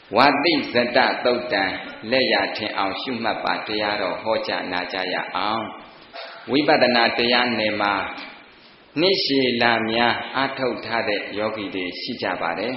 ဝတိဇတသုတ်တံလက်ရထင်အောင်ရှုမှတ်ပါတရားတော်ဟောကြားနာကြားရအောင်ဝိပဿနာတရားနယ်မှာနှစ်ရှည်လများအားထုတ်ထားတဲ့ယောဂီတွေရှိကြပါတယ်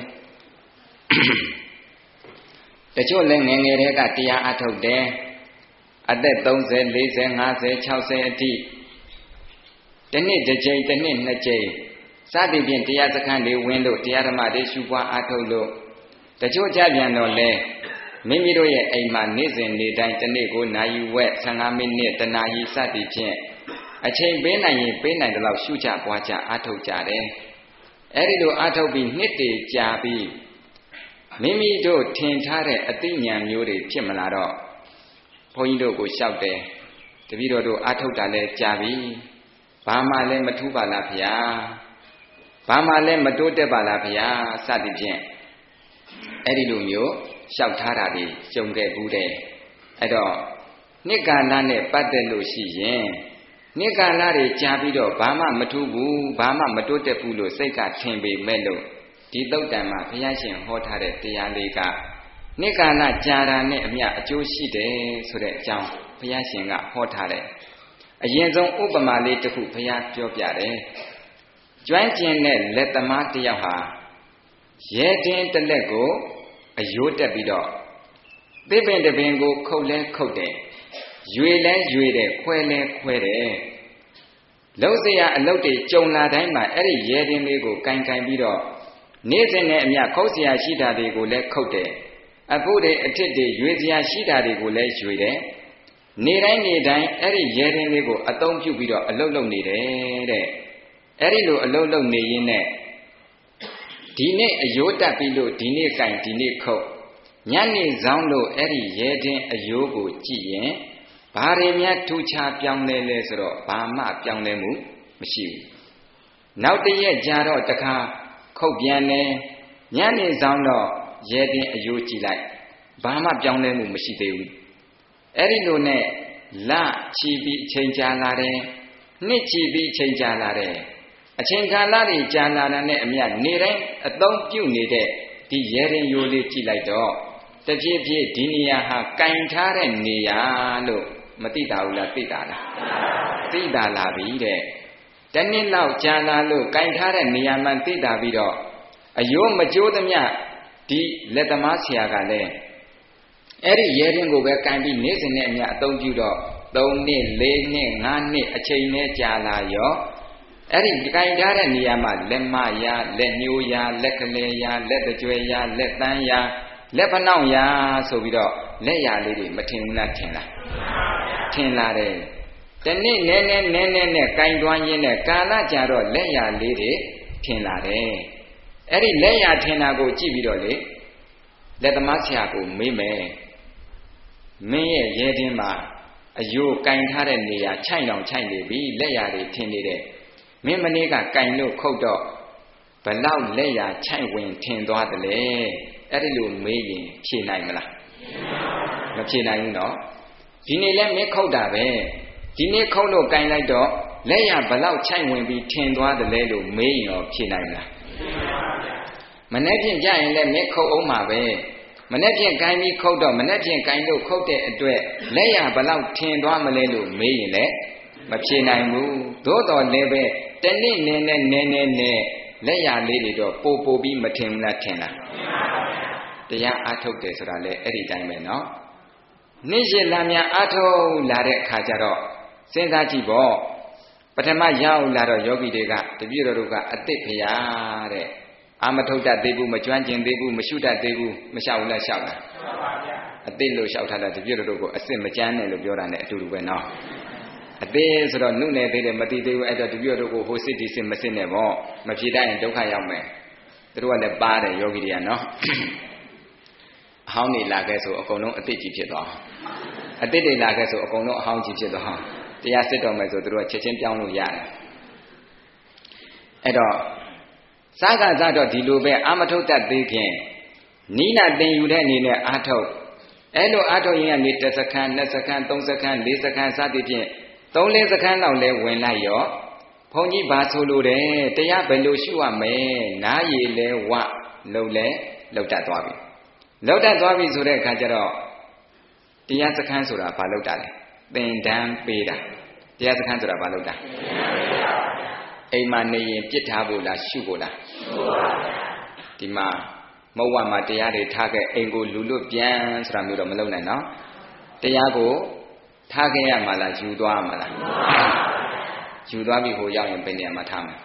တချို့လည်းငယ်ငယ်တည်းကတရားအားထုတ်တယ်အသက်30 40 50 60အထိတစ်နှစ်တစ်ကြိမ်တစ်နှစ်နှစ်ကြိမ်စသည်ဖြင့်တရားစခန်းတွေဝင်လို့တရားဓမ္မတွေရှုပွားအားထုတ်လို့တချို့ကြပြန်တော့လဲမိမိတို့ရဲ့အိမ်မှာနေ့စဉ်နေ့တိုင်းတစ်နေ့ကိုနာရီဝက်15မိနစ်တစ်နာရီစသည်ဖြင့်အချိန်ပေးနိုင်ရင်ပေးနိုင်တဲ့လောက်ရှုကြပွားကြအားထုတ်ကြတယ်အဲဒီလိုအားထုတ်ပြီးနှစ်တည်ကြာပြီးမိမိတို့ထင်ထားတဲ့အသိဉာဏ်မျိုးတွေဖြစ်မလာတော့ဘုန်းကြီးတို့ကိုလျှောက်တယ်တပည့်တော်တို့အားထုတ်တာလဲကြာပြီဘာမှလည်းမထူးပါလားဗျာဘာမှလည်းမတိုးတက်ပါလားဗျာစသည်ဖြင့်အဲ့ဒီလိုမျိုးလျှောက်ထားတာတွေကြုံခဲ့ဘူးတဲ့အဲ့တော့နှစ်ကာလနဲ့ပတ်သက်လို့ရှိရင်နှစ်ကာလတွေကြာပြီးတော့ဘာမှမထူးဘူးဘာမှမတိုးတက်ဘူးလို့စိတ်ကထင်ပေမဲ့လို့ဒီသုတ်တံမှာဘုရားရှင်ဟောထားတဲ့တရားလေးကနှစ်ကာလကြာတာနဲ့အမျှအကျိုးရှိတယ်ဆိုတဲ့အကြောင်းဘုရားရှင်ကဟောထားတယ်အရင်ဆုံးဥပမာလေးတစ်ခုဘုရားပြောပြတယ်ကျွမ်းကျင်တဲ့လက်သမားတစ်ယောက်ဟာရဲတင်းတစ်လက်ကိုအယိုးတက်ပြီးတော့သစ်ပင်တစ်ပင်ကိုခုတ်လဲခုတ်တယ်ရွေလဲရွေတယ်ခွဲလဲခွဲတယ်လုံးစရာအလုပ်တွေကြုံလာတိုင်းမှာအဲ့ဒီရဲတင်းလေးကိုကင်ပြီးတော့နေ့စဉ်နဲ့အမျှခုတ်စရာရှိတာတွေကိုလည်းခုတ်တယ်အဖို့တွေအထစ်တွေရွေစရာရှိတာတွေကိုလည်းရွေတယ်နေတိုင်းနေတိုင်းအဲ့ဒီရဲတင်းလေးကိုအသုံးပြုပြီးတော့အလုပ်လုပ်နေတယ်တဲ့အဲ့ဒီလိုအလုပ်လုပ်နေရင်းနဲ့ဒီနေ့အယိုးတက်ပြီးလို့ဒီနေ့ကင်ဒီနေ့ခုတ်ညနေဆောင်လို့အဲ့ဒီရဲတင်းအယိုးကိုကြည့်ရင်ဘာတွေများထူခြားပြောင်းလဲလဲဆိုတော့ဘာမှပြောင်းလဲမှုမရှိဘူးနောက်တရက်ကြာတော့တခါခုတ်ပြန်တယ်ညနေဆောင်တော့ရဲတင်းအယိုးကြည့်လိုက်ဘာမှပြောင်းလဲမှုမရှိသေးဘူးအဲ့ဒီလိုနဲ့လချီပြီးအချိန်ကြာလာတယ်နှစ်ချီပြီးအချိန်ကြာလာတယ်အချိန်ကာလတွေကြာလာတာနဲ့အမျှနေတိုင်းအသုံးပြုနေတဲ့ဒီရဲရင်ရိုးလေးကြည့်လိုက်တော့တဖြည်းဖြည်းဒီနေရာဟာကင်ထားတဲ့နေရာလို့မသိတာဘူးလားသိတာလားသိတာလာပြီတဲ့တနည်းလောက်ကြာလာလို့ကင်ထားတဲ့နေရာမှသိတာပြီးတော့အယိုးမကျိုးသမျှဒီလက်သမားဆရာကလည်းအဲ့ဒီရဲရင်ကိုပဲကင်ပြီးနေ့စဉ်နဲ့အမျှအသုံးပြုတော့3နှစ်4နှစ်5နှစ်အချိန်နဲ့ကြာလာရောအဲ့ဒီကြိုင်ထားတဲ့နေရာမှာလက်မရာလက်ညှိုးရာလက်ကလေးရာလက်တကြွယ်ရာလက်တန်းရာလက်ဖနှောင့်ရာဆိုပြီးတော့လက်ရာလေးတွေမထင်ဘူးလားထင်လားထင်လာတယ်တနေ့နည်းနည်းနဲ့ကြိုင်သွားရင်းနဲ့ကာလကြာတော့လက်ရာလေးတွေထင်လာတယ်အဲ့ဒီလက်ရာထင်တာကိုကြည့်ပြီးတော့လေလက်သမားဆရာကိုမေးမယ်မင်းရဲ့ရဲတင်းမှာအယိုးကြိုင်ထားတဲ့နေရာခြိုက်တောင်ခြိုက်နေပြီလက်ရာတွေထင်နေတယ်မင်းမနေ့ကကင်လို့ခုတ်တော့ဘလောက်လက်ရာခြိုက်ဝင်ထင်သွားတယ်လေအဲ့ဒီလိုမေးရင်ဖြေနိုင်မလားမဖြေနိုင်ဘူးနော်ဒီနေ့လဲမင်းခုတ်တာပဲဒီနေ့ခုတ်လို့ကင်လိုက်တော့လက်ရာဘလောက်ခြိုက်ဝင်ပြီးထင်သွားတယ်လေလို့မေးရင်တော့ဖြေနိုင်မလားမနေ့ဖြင့်ကြရင်လည်းမင်းခုတ်အောင်မှာပဲမနေ့ဖြင့်ကင်ပြီးခုတ်တော့မနေ့ဖြင့်ကင်လို့ခုတ်တဲ့အတွက်လက်ရာဘလောက်ထင်သွားမလဲလို့မေးရင်လည်းမဖြေနိုင်ဘူးသို့တော်လည်းပဲတနေ့နည်းနဲ့လက်ရလေးတွေတော့ပိုပြီးမထင်ဘူးလားထင်လားတရားအားထုတ်တယ်ဆိုတာလေအဲ့ဒီတိုင်းပဲနော်နေ့ရက်လာများအားထုတ်လာတဲ့အခါကျတော့စဉ်းစားကြည့်ပေါ့ပထမရောက်လာတော့ယောဂီတွေကတပည့်တော်တို့ကအတိတ်ဖရာတဲ့အာမထုတ်တတ်သေးဘူးမကျွမ်းကျင်သေးဘူးမရှုတတ်သေးဘူးမလျှောက်ဘူးလားလျှောက်လားအတိတ်လို့လျှောက်ထားတာတပည့်တော်တို့ကိုအစစ်မကြမ်းနဲ့လို့ပြောတာ ਨੇ အတူတူပဲနော်အသေးဆိုတော့နုနယ်သေးတယ်မတိသေးဘူးအဲ့တော့တပည့်တို့ကိုဟိုစစ်ဒီစစ်မစစ်နဲ့ပေါ့မဖြေတတ်ရင်ဒုက္ခရောက်မယ်သူတို့ကလည်းပါတယ်ယောဂီတွေကနော်အဟောင်းနေလာခဲ့ဆိုအကုန်လုံးအတိတ်ကြီးဖြစ်သွားအတိတ်တွေလာခဲ့ဆိုအကုန်လုံးအဟောင်းကြီးဖြစ်သွားတရားစစ်တော်မယ်ဆိုသူတို့ကချက်ချင်းပြောင်းလို့ရတယ်အဲ့တော့စားကစားတော့ဒီလိုပဲအာမထုတ်တတ်သေးခင်နီးနာတင်ယူတဲ့အနေနဲ့အာထုတ်အဲ့လိုအာထုတ်ရင်ကနေ1စက္ကန့်2စက္ကန့်3စက္ကန့်4စက္ကန့်စသည်ဖြင့်3-4စက္ကန့်လောက်လဲဝင်လိုက်ရောဘုန်းကြီးဘာဆိုလိုတယ်တရားဘယ်လိုရှုရမလဲနားရည်လဲဝလှုပ်လဲလှုပ်တတ်သွားပြီလောက်တတ်သွားပြီဆိုတဲ့အခါကျတော့တရားစခန်းဆိုတာဘာလောက်တာလဲသင်တန်းပေးတာတရားစခန်းဆိုတာဘာလောက်တာအိမ်မှာနေရင်ပြစ်ထားဖို့လားရှုဖို့လားရှုပါဗျာဒီမှာမဟုတ်ဝမှာတရားတွေထားခဲ့အိမ်ကိုလူလွတ်ပြန်ဆိုတာမျိုးတော့မလုပ်နိုင်နော်တရားကိုထားခဲ့ရမှာလားယူသွားရမှာလားယူသွားပြီဟိုရောက်ရင်ဘယ်နေရာမှာထားမှာ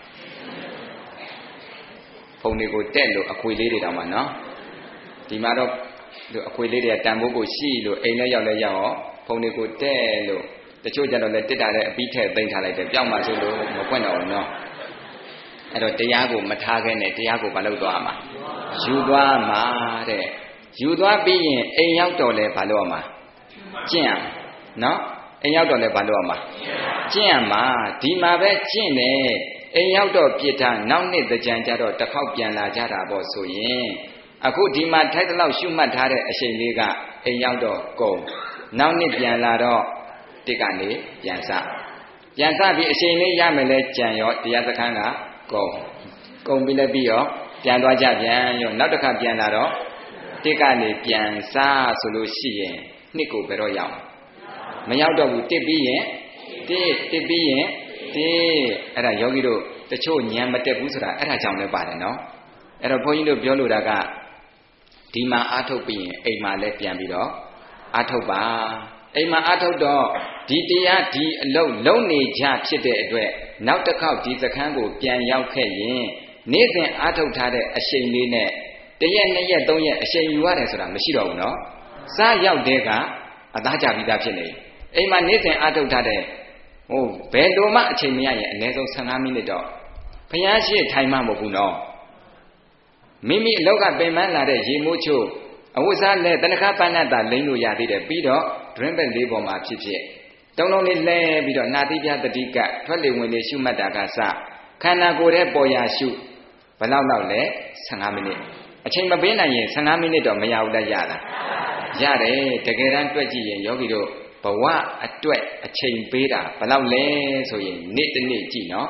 ဖုန်တွေကိုတက်လို့အခွေလေးတွေတောင်မှနော်ဒီမှာတော့အခွေလေးတွေကတန်ဖိုးကိုရှိလို့အိမ်လည်းရောက်လဲရောက်ရောဖုန်တွေကိုတက်လို့တချို့ကြတော့လည်းတစ်တာတဲ့အပြီးထက်သိမ့်ထားလိုက်တယ်ပြောင်းမှဆိုလို့မပွင့်တော့ဘူးနော်အဲ့တော့တရားကိုမထားခဲ့နဲ့တရားကိုမလုပ်သွားမှာယူသွားမှာတဲ့ယူသွားပြီးရင်အိမ်ရောက်တော့လဲဘာလုပ်ရမှာကျင့်ရနော်အိမ်ရောက်တော့လဲဘာလုပ်ရမှာကျင့်ရမှာဒီမှာပဲကျင့်တယ်အိမ်ရောက်တော့ပြစ်ထားနောက်နှစ်ကြံကြတော့တစ်ခေါက်ပြန်လာကြတာပေါ့ဆိုရင်အခုဒီမှာထိုက်တဲ့လောက်ရှုမှတ်ထားတဲ့အချိန်လေးကအိမ်ရောက်တော့ကုန်နောက်နှစ်ပြန်လာတော့တစ်ကနေပြန်စပြီးအချိန်လေးရမယ်လဲကြံရောတရားစခန်းကကုန်ပြီးလည်းပြီးရောပြန်သွားကြပြန်ရောနောက်တစ်ခါပြန်လာတော့တစ်ကနေပြန်စဆိုလို့ရှိရင်နှစ်ကိုဘယ်တော့ရောက်မရောက်တော့ဘူးတစ်ပြီးရင်တစ်ပြီးရင်အဲ့ဒါယောဂီတို့တချို့ဉာဏ်မတက်ဘူးဆိုတာအဲ့ဒါကြောင့်လည်းပါတယ်နော်အဲ့တော့ဘုန်းကြီးတို့ပြောလို့တာကဒီမှာအာထုတ်ပြီးရင်အိမ်မှာလည်းပြန်ပြီးတော့အာထုတ်ပါအိမ်မှာအာထုတ်တော့ဒီတရားဒီအလုံးလုံးနေကြဖြစ်တဲ့အတွက်နောက်တစ်ခေါက်ဒီစခန်းကိုပြန်ရောက်ခဲ့ရင်နေ့စဉ်အာထုတ်ထားတဲ့အချိန်လေးနဲ့တစ်ရက်နှစ်ရက်သုံးရက်အချိန်ယူရတယ်ဆိုတာမရှိတော့ဘူးနော်စားရောက်တဲ့ကအသားကြပြီးသားဖြစ်နေအိမ်မှာနေ့စဉ်အာထုတ်ထားတဲ့ဘယ်လိုမှအချိန်မရရင်အနည်းဆုံး15မိနစ်တော့ဘုရားရှိထိုင်မှမဟုတ်ဘူးနော်မိမိအလောက်ကပင်ပန်းလာတဲ့ရေမိုးချိုးအဝတ်စားလဲတဏ္ဍခပဏ္ဏတာလိမ့်လို့ရသေးတယ်ပြီးတော့ drink bag လေးပေါ်မှာဖြစ်တုံလုံးလေးလဲပြီးတော့နာတိပြတတိကထွက်လေဝင်လေရှုမှတ်တာကစခန္ဓာကိုယ်ရဲ့ပေါ်ရာရှုဘယ်လောက်လဲ15မိနစ်အချိန်မပေးနိုင်ရင်15မိနစ်တော့မရဘူးလားရတာရတယ်တကယ်တမ်းတွက်ကြည့်ရင်ယောဂီတို့ဘဝအတွက်အချိန်ပေးတာဘယ်လောက်လဲဆိုရင်နေ့တစ်နေ့ကြည့်နော်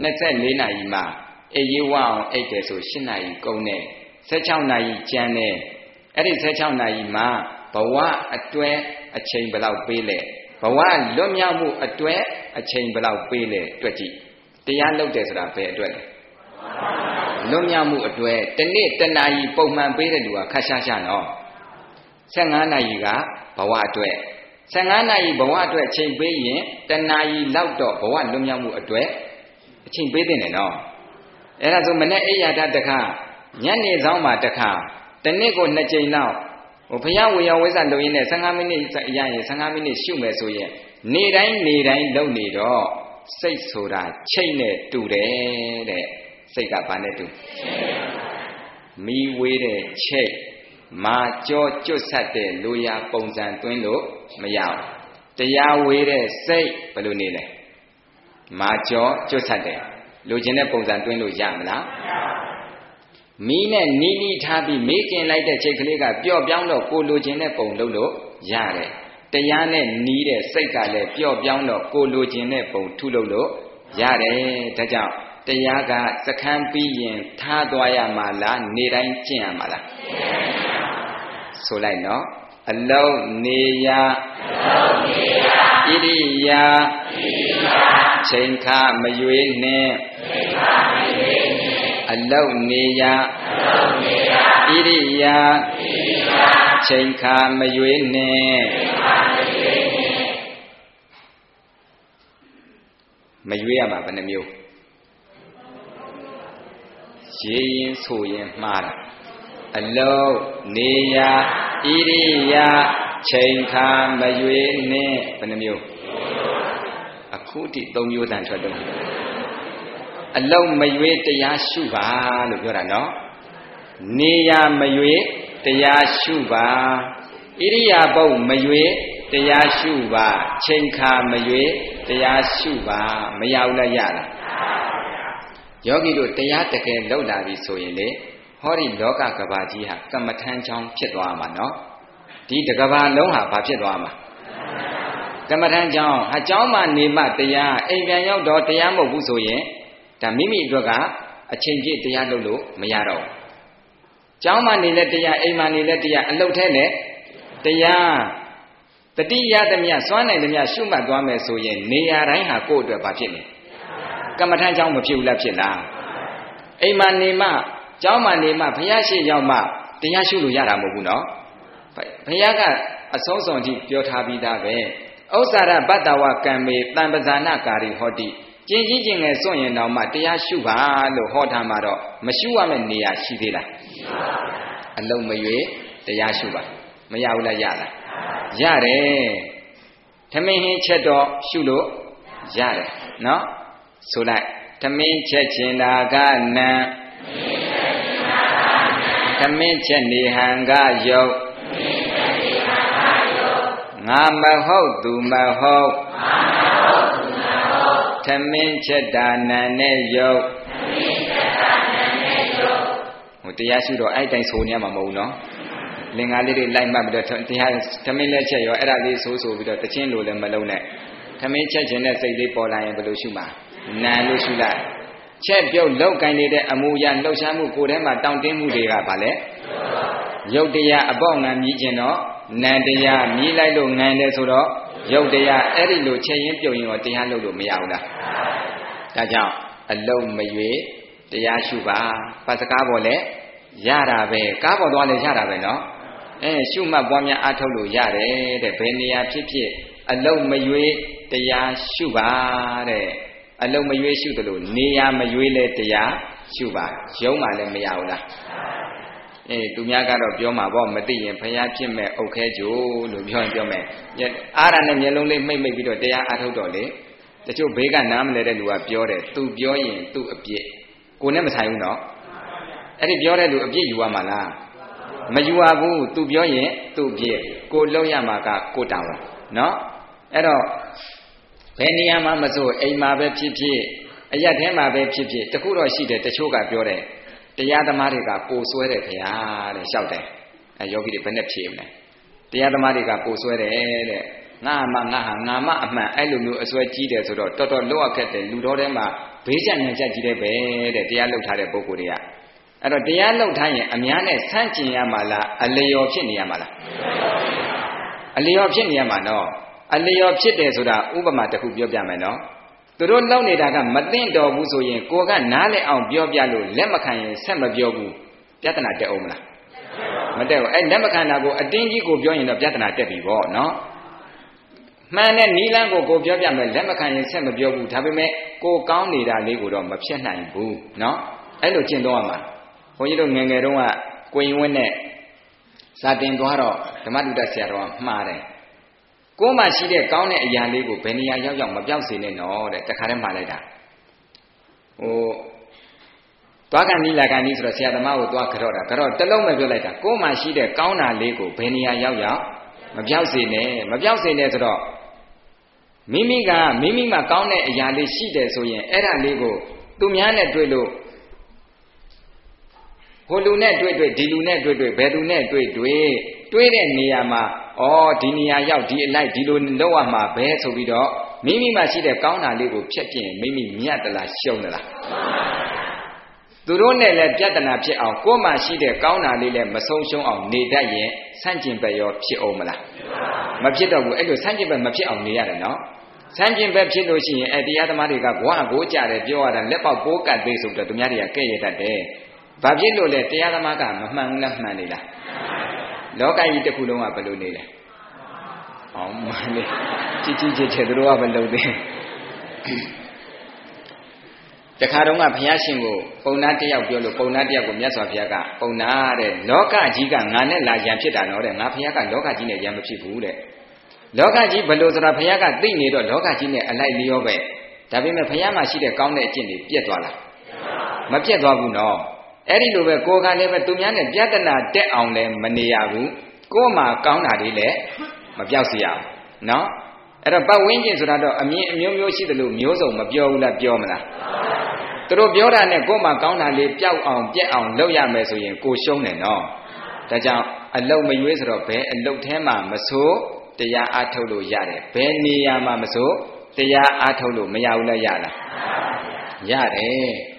24နာရီမှာအေးရေးဝအောင်အိတ်တယ်ဆို8နာရီကုန်တယ်16နာရီကျန်တယ်အဲ့ဒီ16နာရီမှာဘဝအတွက်အချိန်ဘယ်လောက်ပေးလဲဘဝလွတ်မြောက်မှုအတွက်အချိန်ဘယ်လောက်ပေးလဲတွက်ကြည့်တရားလုပ်တယ်ဆိုတာဘယ်အတွက်လဲလွတ်မြောက်မှုအတွက်တစ်နေ့တစ်နာရီပုံမှန်ပေးတဲ့လူကခက်ရှားရှားနော်15နာရီကဘဝအတွက်15နာရီဘဝအတွက်အချိန်ပေးရင်တစ်နာရီလောက်တော့ဘဝလွတ်မြောက်မှုအတွက်အချိန်ပေးတဲ့နော်အဲ့ဒါဆိုမနေ့အိယာဒတခါညနေဆောင်မှာတခါတစ်နေ့ကို2ကြိမ်လောက်ဘုရားဝေယဝိဇ္ဇလုပ်ရင်းနဲ့15မိနစ်ရရင်15မိနစ်ရှုမယ်ဆိုရင်နေတိုင်းလုပ်နေတော့စိတ်ဆိုတာချိတ်နဲ့တူတယ်တဲ့စိတ်ကဘာနဲ့တူမီးဝေးတဲ့ချိတ်မာကြောကျွတ်ဆက်တဲ့လူရပုံစံသွင်းလို့မရဘူးတရားဝေးတဲ့စိတ်ဘယ်လိုနေလဲမာကြောကျွတ်ဆက်တယ်လူချင်းတဲ့ပုံစံသွင်းလို့ရမလားမီးနဲ့နီးနီးထားပြီးမေးกินလိုက်တဲ့ချိတ်ကလေးကပျော့ပြောင်းတော့ကိုလိုချင်တဲ့ပုံလုပ်လို့ရတယ်တရားနဲ့နီးတဲ့စိတ်ကလည်းပျော့ပြောင်းတော့ကိုလိုချင်တဲ့ပုံထုလုပ်လို့ရတယ်ဒါကြောင့်တရားကစခန်းပြီးရင်ထားသွားရမှာလားနေတိုင်းကျင့်ရမှာလားဆိုလိုက်နော်အလုံးနေရဣရိယာချိန်ခါမရွေးနဲ့အလုံးနေရဣရိယာချိန်ခါမရွေးနဲ့မရွေးရမှာဘယ်နှမျိုးရေးရင်ဆိုရင်မှားတာအလုံးနေရဣရိယာချိန်ခါမရွေးနဲ့ဘယ်နှမျိုးအခုထိ3မျိုးတန်ထွက်တော့အလုံးမရွေးတရားရှုပါလို့ပြောတာနော်နေရမရွေးတရားရှုပါဣရိယာပုတ်မရွေးတရားရှုပါချိန်ခါမရွေးတရားရှုပါမရဘူးလားရလားယောဂီတို့တရားတကယ်လောက်လာပြီဆိုရင်လေဟောဒီလောကကဘာကြီးဟာကမ္မထမ်းချောင်းဖြစ်သွားမှာနော်ဒီတကဘာလုံးဟာဘာဖြစ်သွားမှာကမ္မထမ်းချောင်းအကြောင်းမှနေမှတရားအိမ်ပြန်ရောက်တော့တရားမဟုတ်ဘူးဆိုရင်ဒါမိမိအတွက်ကအချိန်ပြည့်တရားလုပ်လို့မရတော့ကျောင်းမှာနေတဲ့တရားအိမ်မှာနေတဲ့တရားအလုပ်ထဲနဲ့တရားတတိယသမျှစွမ်းနိုင်သမျှရှုမှတ်သွားမယ်ဆိုရင်နေရာတိုင်းဟာကိုယ့်အတွက်ဘာဖြစ်လဲကမ္မထမ်းကျောင်းမဖြစ်ဘူးလားဖြစ်လားအိမ်မှာနေမှကျောင်းမှာနေမှဘုရားရှိရောက်မှတရားရှုလို့ရတာမဟုတ်ဘူးနော်ဘုရားကအဆုံးစွန်အထိပြောထားပြီးသားပဲဥစ္စာရဘတ္တဝကံမေတံပဇာနာကာရီဟောတိကျင်ကြီးကျင်ငယ်စွန့်ရင်တော့မှတရားရှုပါလို့ဟောထားမှာတော့မရှုရမယ့်နေရာရှိသေးလားရှိပါဘူးအလုံးမရွေတရားရှုပါမရဘူးလားရလားရတယ်သမင်းဟင်းချက်တော့ရှုလို့ရတယ်နော်ဆိုလိုက်သမင်းချက်ချင်တာကနံသမင်းချက်နေဟံကယုတ်ငါမဟုတ်သူမဟုတ်သမင်းချက်တာနံနဲ့ယုတ်ဟိုတရားရှုတော့အဲ့တိုင်းဆိုနေရမှာမဟုတ်ဘူးနော်လင်္ကာလေးတွေလိုက်မှတ်ပြီးတော့တရားသမင်းလက်ချက်ရောအဲ့ဒါလေးဆိုပြီးတော့တချင်းလိုလည်းမလုံးနဲ့သမင်းချက်ခြင်းနဲ့စိတ်လေးပေါ်လာရင်ဘယ်လိုရှုမှာနံလို့ရှုလိုက်ချက်ပြုတ်လောက်ကင်နေတဲ့အမူအရာလှုပ်ရှားမှုကိုယ်ထဲမှာတောင့်တင်းမှုတွေကဗာလဲရုပ်တရားအပေါက်ငံမြည်ခြင်းတော့နံတရားမြည်လိုက်လို့ငံတယ်ဆိုတော့ရုပ်တရားအဲ့ဒီလိုချက်ရင်းပြုတ်ရင်ရောတရားလုပ်လို့မရဘူးလားဒါကြောင့်အလုံးမရွေတရားရှုပါပတ်စကားပေါ်လဲရတာပဲကားပေါ်သွားလဲရတာပဲနော်ရှုမှတ်ပွားများအားထုတ်လို့ရတယ်တဲ့ဘယ်နေရာဖြစ်ဖြစ်အလုံးမရွေတရားရှုပါတဲ့အလုံးမရွေရှုတယ်လို့နေရာမရွေလဲတရားရှုပါရုံးမှလည်းမရဘူးလားသူများကတော့ပြောမှာပေါ့မသိရင်ဖျားဖြစ်မဲ့အုတ်ခဲကြိုးလို့ပြောရင်ပြောမယ်အားရနဲ့မျက်လုံးလေးမှိတ်ပြီးတော့တရားအားထုတ်တော့လေတချို့ဘေးကနားမလဲတဲ့လူကပြောတယ်သူပြောရင်သူ့အပြစ်ကိုနဲ့မဆိုင်ဘူးနော်အဲ့ဒီပြောတဲ့လူအပြစ်ယူရမှာလားမယူရဘူးသူပြောရင်သူ့အပြစ်ကိုလုံးရမှာကကိုတောင်းနော်အဲ့တော့ဘယ်နေရာမှာမဆိုအိမ်မှာပဲဖြစ်ဖြစ်အရက်ထဲမှာပဲဖြစ်ဖြစ်တခုတော့ရှိတယ်တချို့ကပြောတယ်တရားသမားတွေကပိုဆွဲတယ်ခင်ဗျာတဲ့လျှောက်တယ်ယောဂီတွေဘယ်နဲ့ဖြေမလဲတရားသမားတွေကပိုဆွဲတယ်တဲ့ငါမှအမှန်အဲ့လိုမျိုးအစွဲကြီးတယ်ဆိုတော့တော်တော်လောက်ရခဲ့တယ်လူတော်ထဲမှာဘေးကျညံချက်ကြီးတယ်ပဲတဲ့တရားလှုပ်ထားတဲ့ပုဂ္ဂိုလ်တွေကအဲ့တော့တရားလှုပ်ထားရင်အများနဲ့ဆန့်ကျင်ရမှာလားအလျော်ဖြစ်နေရမှာလားအလျော်ဖြစ်နေရမှာနော်အလျော်ဖြစ်တယ်ဆိုတာဥပမာတစ်ခုပြောပြမယ်နော်သူတို့လောက်နေတာကမသိတော်ဘူးဆိုရင်ကိုကနားလည်အောင်ပြောပြလို့လက်မခံရင်ဆက်မပြောဘူးပြဿနာတက်အောင်မလားမတက်ဘူးအဲ့လက်မခံတာကိုအတင်းကြီးကိုပြောရင်တော့ပြဿနာတက်ပြီပေါ့နော်မှန်တဲ့နီလန်းကိုပြောပြမယ်လက်မခံရင်ဆက်မပြောဘူးဒါပေမဲ့ကိုကောင်းနေတာလေးကိုတော့မဖြစ်နိုင်ဘူးနော်အဲ့လိုကျင့်တော့မှာဘုန်းကြီးတို့ငယ်ငယ်တုန်းကကိုရင်ဝင်းနဲ့စာတင်သွားတော့ဓမ္မတုဒ္ဒဆရာတော်ကမှားတယ်ကိုယ်မှရှိတဲ့ကောင်းတဲ့အရာလေးကိုဘယ်နေရာရောက်ရောက်မပြောက်စေနဲ့နော်တဲ့တခါတည်းမှာလိုက်တာသွားကန်နီးလာကန်နီးဆိုတော့ဆရာသမားကိုသွားကြော့တာကြော့တလုံးမပြောလိုက်တာကိုယ်မှရှိတဲ့ကောင်းတာလေးကိုဘယ်နေရာရောက်ရောက်မပြောက်စေနဲ့ဆိုတော့မိမိမှာကောင်းတဲ့အရာလေးရှိတယ်ဆိုရင်အဲ့ဒါလေးကိုသူများနဲ့တွေ့လို့ဟိုလူနဲ့တွေ့ဒီလူနဲ့တွေ့ဘယ်သူနဲ့တွေ့တဲ့နေရာမှာဒီနေရာရောက်ဒီအလိုက်ဒီလိုလောက်ရမှာပဲဆိုပြီးတော့မိမိမှာရှိတဲ့ကောင်းတာလေးကိုဖြတ်ပြင်မိမိမြတ်တလားရှုံးတလားသူတို့နဲ့လည်းပြဿနာဖြစ်အောင်ကိုယ်မှာရှိတဲ့ကောင်းတာလေးလည်းမဆုံးရှုံးအောင်နေတတ်ရင်ဆန့်ကျင်ဘက်ရောဖြစ်အောင်မလားမဖြစ်တော့ဘူးအဲ့လိုဆန့်ကျင်ဘက်မဖြစ်အောင်နေရတယ်နော်ဆန့်ကျင်ဘက်ဖြစ်လို့ရှိရင်တရားသမားတွေကဘွားကိုကြတယ်ပြောရတာလက်ပေါက်ပိုးကတ်သေးဆိုတော့သူများတွေကကဲ့ရတတ်တယ်ဘာဖြစ်လို့လဲတရားသမားကမမှန်ဘူးလားမှန်နေလားလောကကြီးတစ်ခုလုံးကဘယ်လိုနေလဲမှန်လေကြီးသူတို့ကမလုပ်သေးတခါတော့ကဘုရားရှင်ကိုပုံနာတယောက်ပြောလို့ပုံနာတယောက်ကိုမြတ်စွာဘုရားကပုံနာတဲ့လောကကြီးကငါနဲ့လာရန်ဖြစ်တာနော်တဲ့ငါဘုရားကလောကကြီးနဲ့ရန်မဖြစ်ဘူးတဲ့လောကကြီးဘယ်လိုဆိုတာဘုရားကသိနေတော့လောကကြီးနဲ့အလိုက်လျောပဲဒါပေမဲ့ဘုရားမှာရှိတဲ့ကောင်းတဲ့အကျင့်တွေပြတ်သွားလားမပြတ်သွားဘူးနော်အဲ့ဒီလိုပဲကိုယ်ကလည်းပဲသူများနဲ့ပြဿနာတက်အောင်လည်းမနေရဘူးကိုယ်မှာကောင်းတာတွေလည်းမပြောက်စေရဘူးနော်အဲ့တော့ပတ်ဝန်းကျင်ဆိုတာတော့အမြင်အမျိုးရှိတယ်လို့မျိုးစုံမပြောဘူးလားပြောမလားသူတို့ပြောတာနဲ့ကိုယ်မှာကောင်းတာလေးပျောက်အောင်ပြက်အောင်လုပ်ရမယ်ဆိုရင်ကိုရှုံးတယ်နော်ဒါကြောင့်အလုတ်မရွေးဆိုတော့ဘယ်အလုတ်ထဲမှာမဆိုးတရားအားထုတ်လို့ရတယ်ဘယ်နေရာမှာမဆိုးတရားအားထုတ်လို့မရဘူးလားရလားရတယ်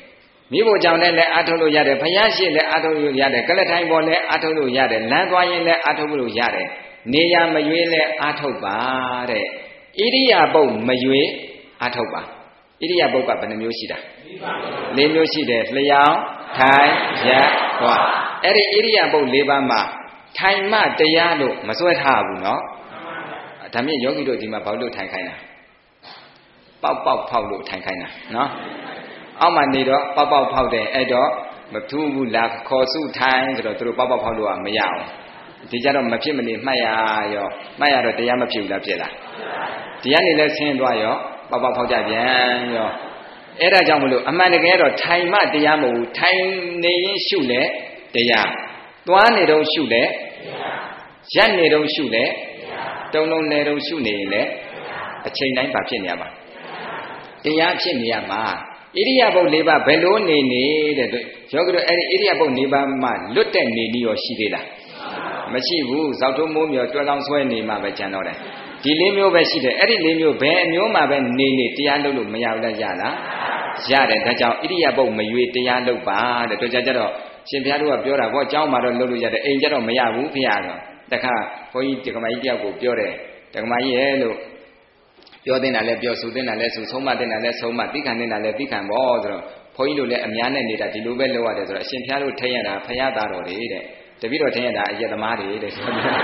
မိဖို့ကြောင့်လည်းအားထုတ်လို့ရတယ်ဘုရားရှိလည်းအားထုတ်လို့ရတယ်ကလထိုင်ပေါ်လည်းအားထုတ်လို့ရတယ်လမ်းသွားရင်လည်းအားထုတ်လို့ရတယ်နေရမရွေးလည်းအားထုတ်ပါတဲ့ဣရိယာပုတ်မရွေးအားထုတ်ပါဣရိယာပုတ်ကဘယ်နှမျိုးရှိတာ၄မျိုးရှိတယ်လျှောင်းထိုင်ရပ်သွားအဲ့ဒီဣရိယာပုတ်၄ပါးမှာထိုင်မှတရားလို့မစွဲထားဘူးနော်ဒါမြင့်ယောဂီတို့ဒီမှာဘာလို့ထိုင်ခိုင်းတာပေါက်ပေါက်ဖောက်လို့ထိုင်ခိုင်းတာနော်အောက်မှာနေတော့ပေါက်ပေါက်ဖောက်တယ်အဲ့တော့မထူးဘူးလားခေါ်စုထိုင်ဆိုတော့သူတို့ပေါက်ပေါက်ဖောက်လို့ကမရအောင်ဒီကြတော့မဖြစ်မနေမှတ်ရရောမှတ်ရတော့တရားမဖြစ်ဘူးလားဖြစ်လားဒီကနေလဲဆင်းသွားရောပေါက်ပေါက်ဖောက်ကြပြန်ရောအဲ့ဒါကြောင့်မလို့အမှန်တကယ်တော့ထိုင်မှတရားမဟုတ်ဘူးထိုင်နေရင်ရှုလဲတရားသွားနေတော့ရှုလဲရပ်နေတော့ရှုလဲတုံလုံးနေတော့ရှုနေရင်လဲအချိန်တိုင်းပါဖြစ်နေရမှာတရားဖြစ်နေရမှာဣရိယာပုတ်၄ပါးဘယ်လိုနေနေတဲ့ယောဂီတို့အဲ့ဒီဣရိယာပုတ်၄ပါးမှလွတ်တဲ့နေနည်းရောရှိသေးလားမရှိဘူးဇောက်ထုံးမိုးမြော်တွဲလောင်းဆွဲနေမှပဲကျန်တော့တယ်ဒီ၄မျိုးပဲရှိတယ်အဲ့ဒီ၄မျိုးဘယ်အမျိုးမှပဲနေတရားလုပ်လို့မရဘူးလားရလားရတယ်ဒါကြောင့်ဣရိယာပုတ်မရွေတရားလုပ်ပါတဲ့တို့ကြတော့ရှင်ဘုရားတို့ကပြောတာဗောအเจ้าမှာတော့လုပ်လို့ရတယ်အိမ်ကျတော့မရဘူးဖေရတော့တခါဘုန်းကြီးဒကမကြီးတယောက်ကိုပြောတယ်ဒကမကြီးရဲ့လို့ပြောတင်တာလဲပြောဆိုတင်တာလဲဆိုဆုံးမတင်တာလဲဆုံးမသိခံတင်တာလဲသိခံဗောဆိုတော့ဘုန်းကြီးတို့လည်းအများနဲ့နေတာဒီလိုပဲလုပ်ရတယ်ဆိုတော့အရှင်ဘုရားတို့ထိရတာဖရာသားတော်တွေတဲ့တပည့်တော်ထိရတာအယက်သမားတွေတဲ့ဆိုတော့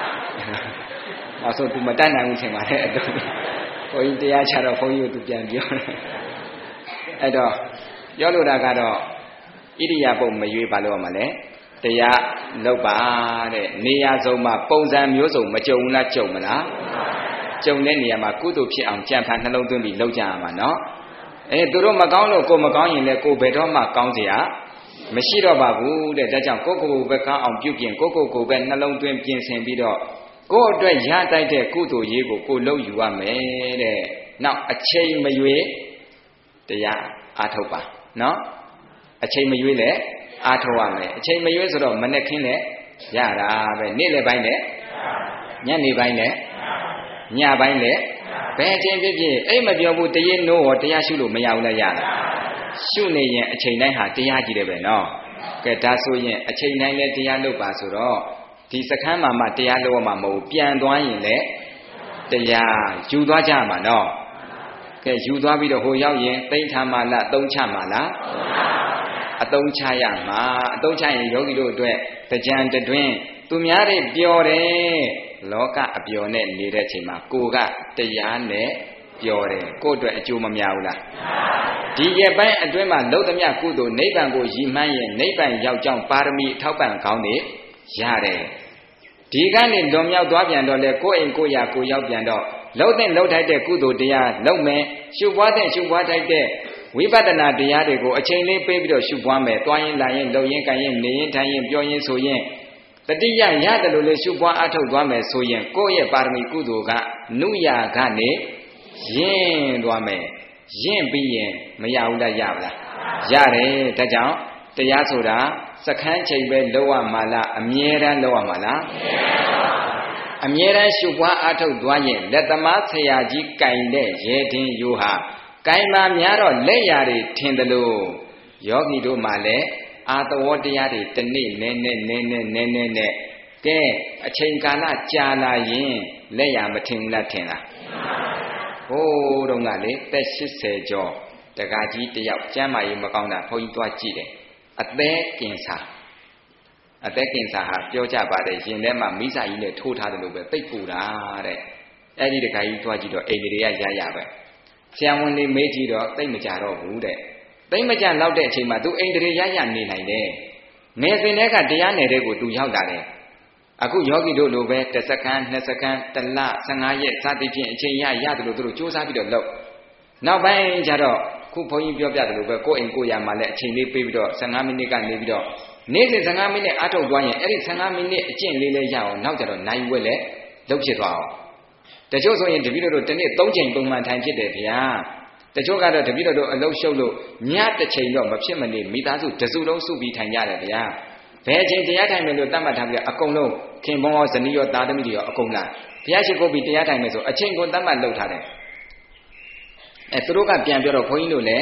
ဆိုသူမတတ်နိုင်ဘူးထင်ပါတယ်အဲ့တော့ဘုန်းကြီးတရားချတော့ဘုန်းကြီးတို့သူပြန်ပြောတယ်အဲ့တော့ပြောလို့တာကတော့ဣရိယာပုတ်မရွေးပါလို့ရမှာလဲတရားလုပ်ပါတဲ့နေရာစုံမှာပုံစံမျိုးစုံမကြုံဘူးလားကြုံမလားကြုံတဲ့နေရာမှာကုသိုလ်ဖြစ်အောင်ကြံဖန်နှလုံးသွင်းပြီးလုပ်ကြရမှာနော်သူတို့မကောင်းလို့ကိုမကောင်းရင်လည်းကိုဘယ်တော့မှကောင်းเสียမရှိတော့ပါဘူးတဲ့ဒါကြောင့်ကိုပဲကောင်းအောင်ပြုပြင်ကိုပဲနှလုံးသွင်းပြင်ဆင်ပြီးတော့ကိုယ့်အတွက်ရတိုက်တဲ့ကုသိုလ်ရေးကိုလုပ်ယူရမယ်တဲ့နောက်အချိန်မရွေးတရားအားထုတ်ပါနော်အချိန်မရွေးလည်းအားထုတ်ရမယ်အချိန်မရွေးဆိုတော့မနေ့ခင်းလည်းရတာပဲနေ့လယ်ပိုင်းလည်းညနေပိုင်းလည်းညပိုင်းလည်းဘယ်အချိန်ဖြစ်ဖြစ်အိမ်မပြောဘူးတရေနိုးရောတရားရှုလို့မရဘူးလားရလားရှုနေရင်အချိန်တိုင်းဟာတရားကြီးတယ်ပဲနော်ကဲဒါဆိုရင်အချိန်တိုင်းလည်းတရားလုပ်ပါဆိုတော့ဒီစခန်းမှာမှတရားလုပ်ရမှာမဟုတ်ပြန်သွားရင်လည်းတရားယူသွားကြမှာနော်ကဲယူသွားပြီးတော့ဟိုရောက်ရင်သိမ့်ထားမှလားအသုံးချမှလားအသုံးချရမှာအသုံးချရင်ယောဂီတို့အတွက်ကြံတွင်သူများတွေပျော်တယ်လောကအပျော်နဲ့နေတဲ့ချိန်မှာကိုကတရားနဲ့ပျော်တယ်ကိုအတွက်အကျိုးမများဘူးလားဒီရဲ့ပိုင်းအတွင်းမှာလုံသမျှကုသိုလ်နိဗ္ဗာန်ကိုရည်မှန်းရင်နိဗ္ဗာန်ရောက်ကြောင်းပါရမီအထောက်ပံ့ကောင်းနေရတယ်ဒီကနေလွန်မြောက်သွားပြန်တော့လေကိုယ်အိမ်ကိုယ်ရာကိုရောက်ပြန်တော့လှုပ်တဲ့လှုပ်ထိုက်တဲ့ကုသိုလ်တရားလှုပ်မယ်ရှုပွားတဲ့ရှုပွားထိုက်တဲ့ဝိပဿနာတရားတွေကိုအချိန်လေးပေးပြီးတော့ရှုပွားမယ်သွားရင်လာရင်လှုပ်ရင်ကိုင်ရင်နေရင်ထိုင်ရင်ပြောရင်ဆိုရင်တတိယရတယ်လို့လေရှုပွားအထုတ်သွားမယ်ဆိုရင်ကိုယ့်ရဲ့ပါရမီကုသိုလ်ကနုရာကနေရင့်သွားမယ်ရင့်ပြီးရင်မရဘူးလားရပါလားရတယ်ဒါကြောင့်တရားဆိုတာစခန်းချိန်ပဲလောက်ရမှာလားအမြဲတမ်းလောက်ရမှာလားအမြဲတမ်းရှုပွားအထုတ်သွားရင်လက်သမားဆရာကြီးကင်တဲ့ရဲတင်းယိုးဟာကင်မာများတော့လက်ရာတွေထင်တယ်လို့ယောဂီတို့မှလည်းအာသဝတရားတွေတနေ့နည်းနဲ့ကဲအချိန်ကာလကြာလာရင်လက်ရာမထင်ဘူးလားထင်လားဟိုးတုန်းကလေသက်80ကျော်တက္ကကြီးတယောက်ကျမ်းမာရေးမကောင်းတာဘုန်းကြီးသွားကြည့်တယ်အသက်ကင်ဆာဟာပြောကြပါတယ်ရင်ထဲမှာမိစာကြီးနဲ့ထိုးထားတယ်လို့ပဲသိပ်ပူတာတဲ့အဲ့ဒီတက္ကကြီးသွားကြည့်တော့အိမ်တွေကရပဲဆရာဝန်တွေမေးကြည့်တော့သိပ်မကြတော့ဘူးတဲ့သိမကြလောက်တဲ့အချိန်မှာသူအိန္ဒြေရနေနိုင်တယ်ငယ်စဉ်တည်းကတရားနယ်တဲ့ကိုသူရောက်လာတယ်အခုယောဂီတို့လိုပဲ1စက္ကန့်2စက္ကန့်1လ15ရက်စသည်ဖြင့်အချိန်ရတယ်လို့သူတို့စူးစမ်းပြီးတော့လုပ်နောက်ပိုင်းကျတော့ခုဘုန်းကြီးပြောပြတယ်လို့ပဲကိုယ်အိမ်ကိုယ်ရမှာလည်းအချိန်လေးပေးပြီးတော့15မိနစ်ကနေပြီးတော့နေ့စဉ်15မိနစ်အထုတ်သွားရင်အဲ့ဒီ15မိနစ်အကျင့်လေးလဲရအောင်နောက်ကျတော့နိုင်ဝက်လဲလုပ်ဖြစ်သွားအောင်တချို့ဆိုရင်တပည့်တို့တစ်နေ့3ချိန်ပုံမှန်ထိုင်ဖြစ်တယ်ဗျာတချို့ကတော့တပည့်တော်တို့အလုံးရှုပ်လို့ညတစ်ချိန်တော့မဖြစ်မနေမိသားစုတစုလုံးစုပြီးထိုင်ကြတယ်ဗျာဘယ်အချိန်တရားထိုင်မယ်လို့တတ်မှတ်ထားပြီးအကုန်လုံးခင်ပွန်းရောဇနီးရောသားသမီးတွေရောအကုန်လားဘုရားရှိခိုးပြီးတရားထိုင်မယ်ဆိုအချိန်ကိုတတ်မှတ်လုပ်ထားတယ်သူတို့ကပြန်ပြောတော့ဘုန်းကြီးတို့လည်း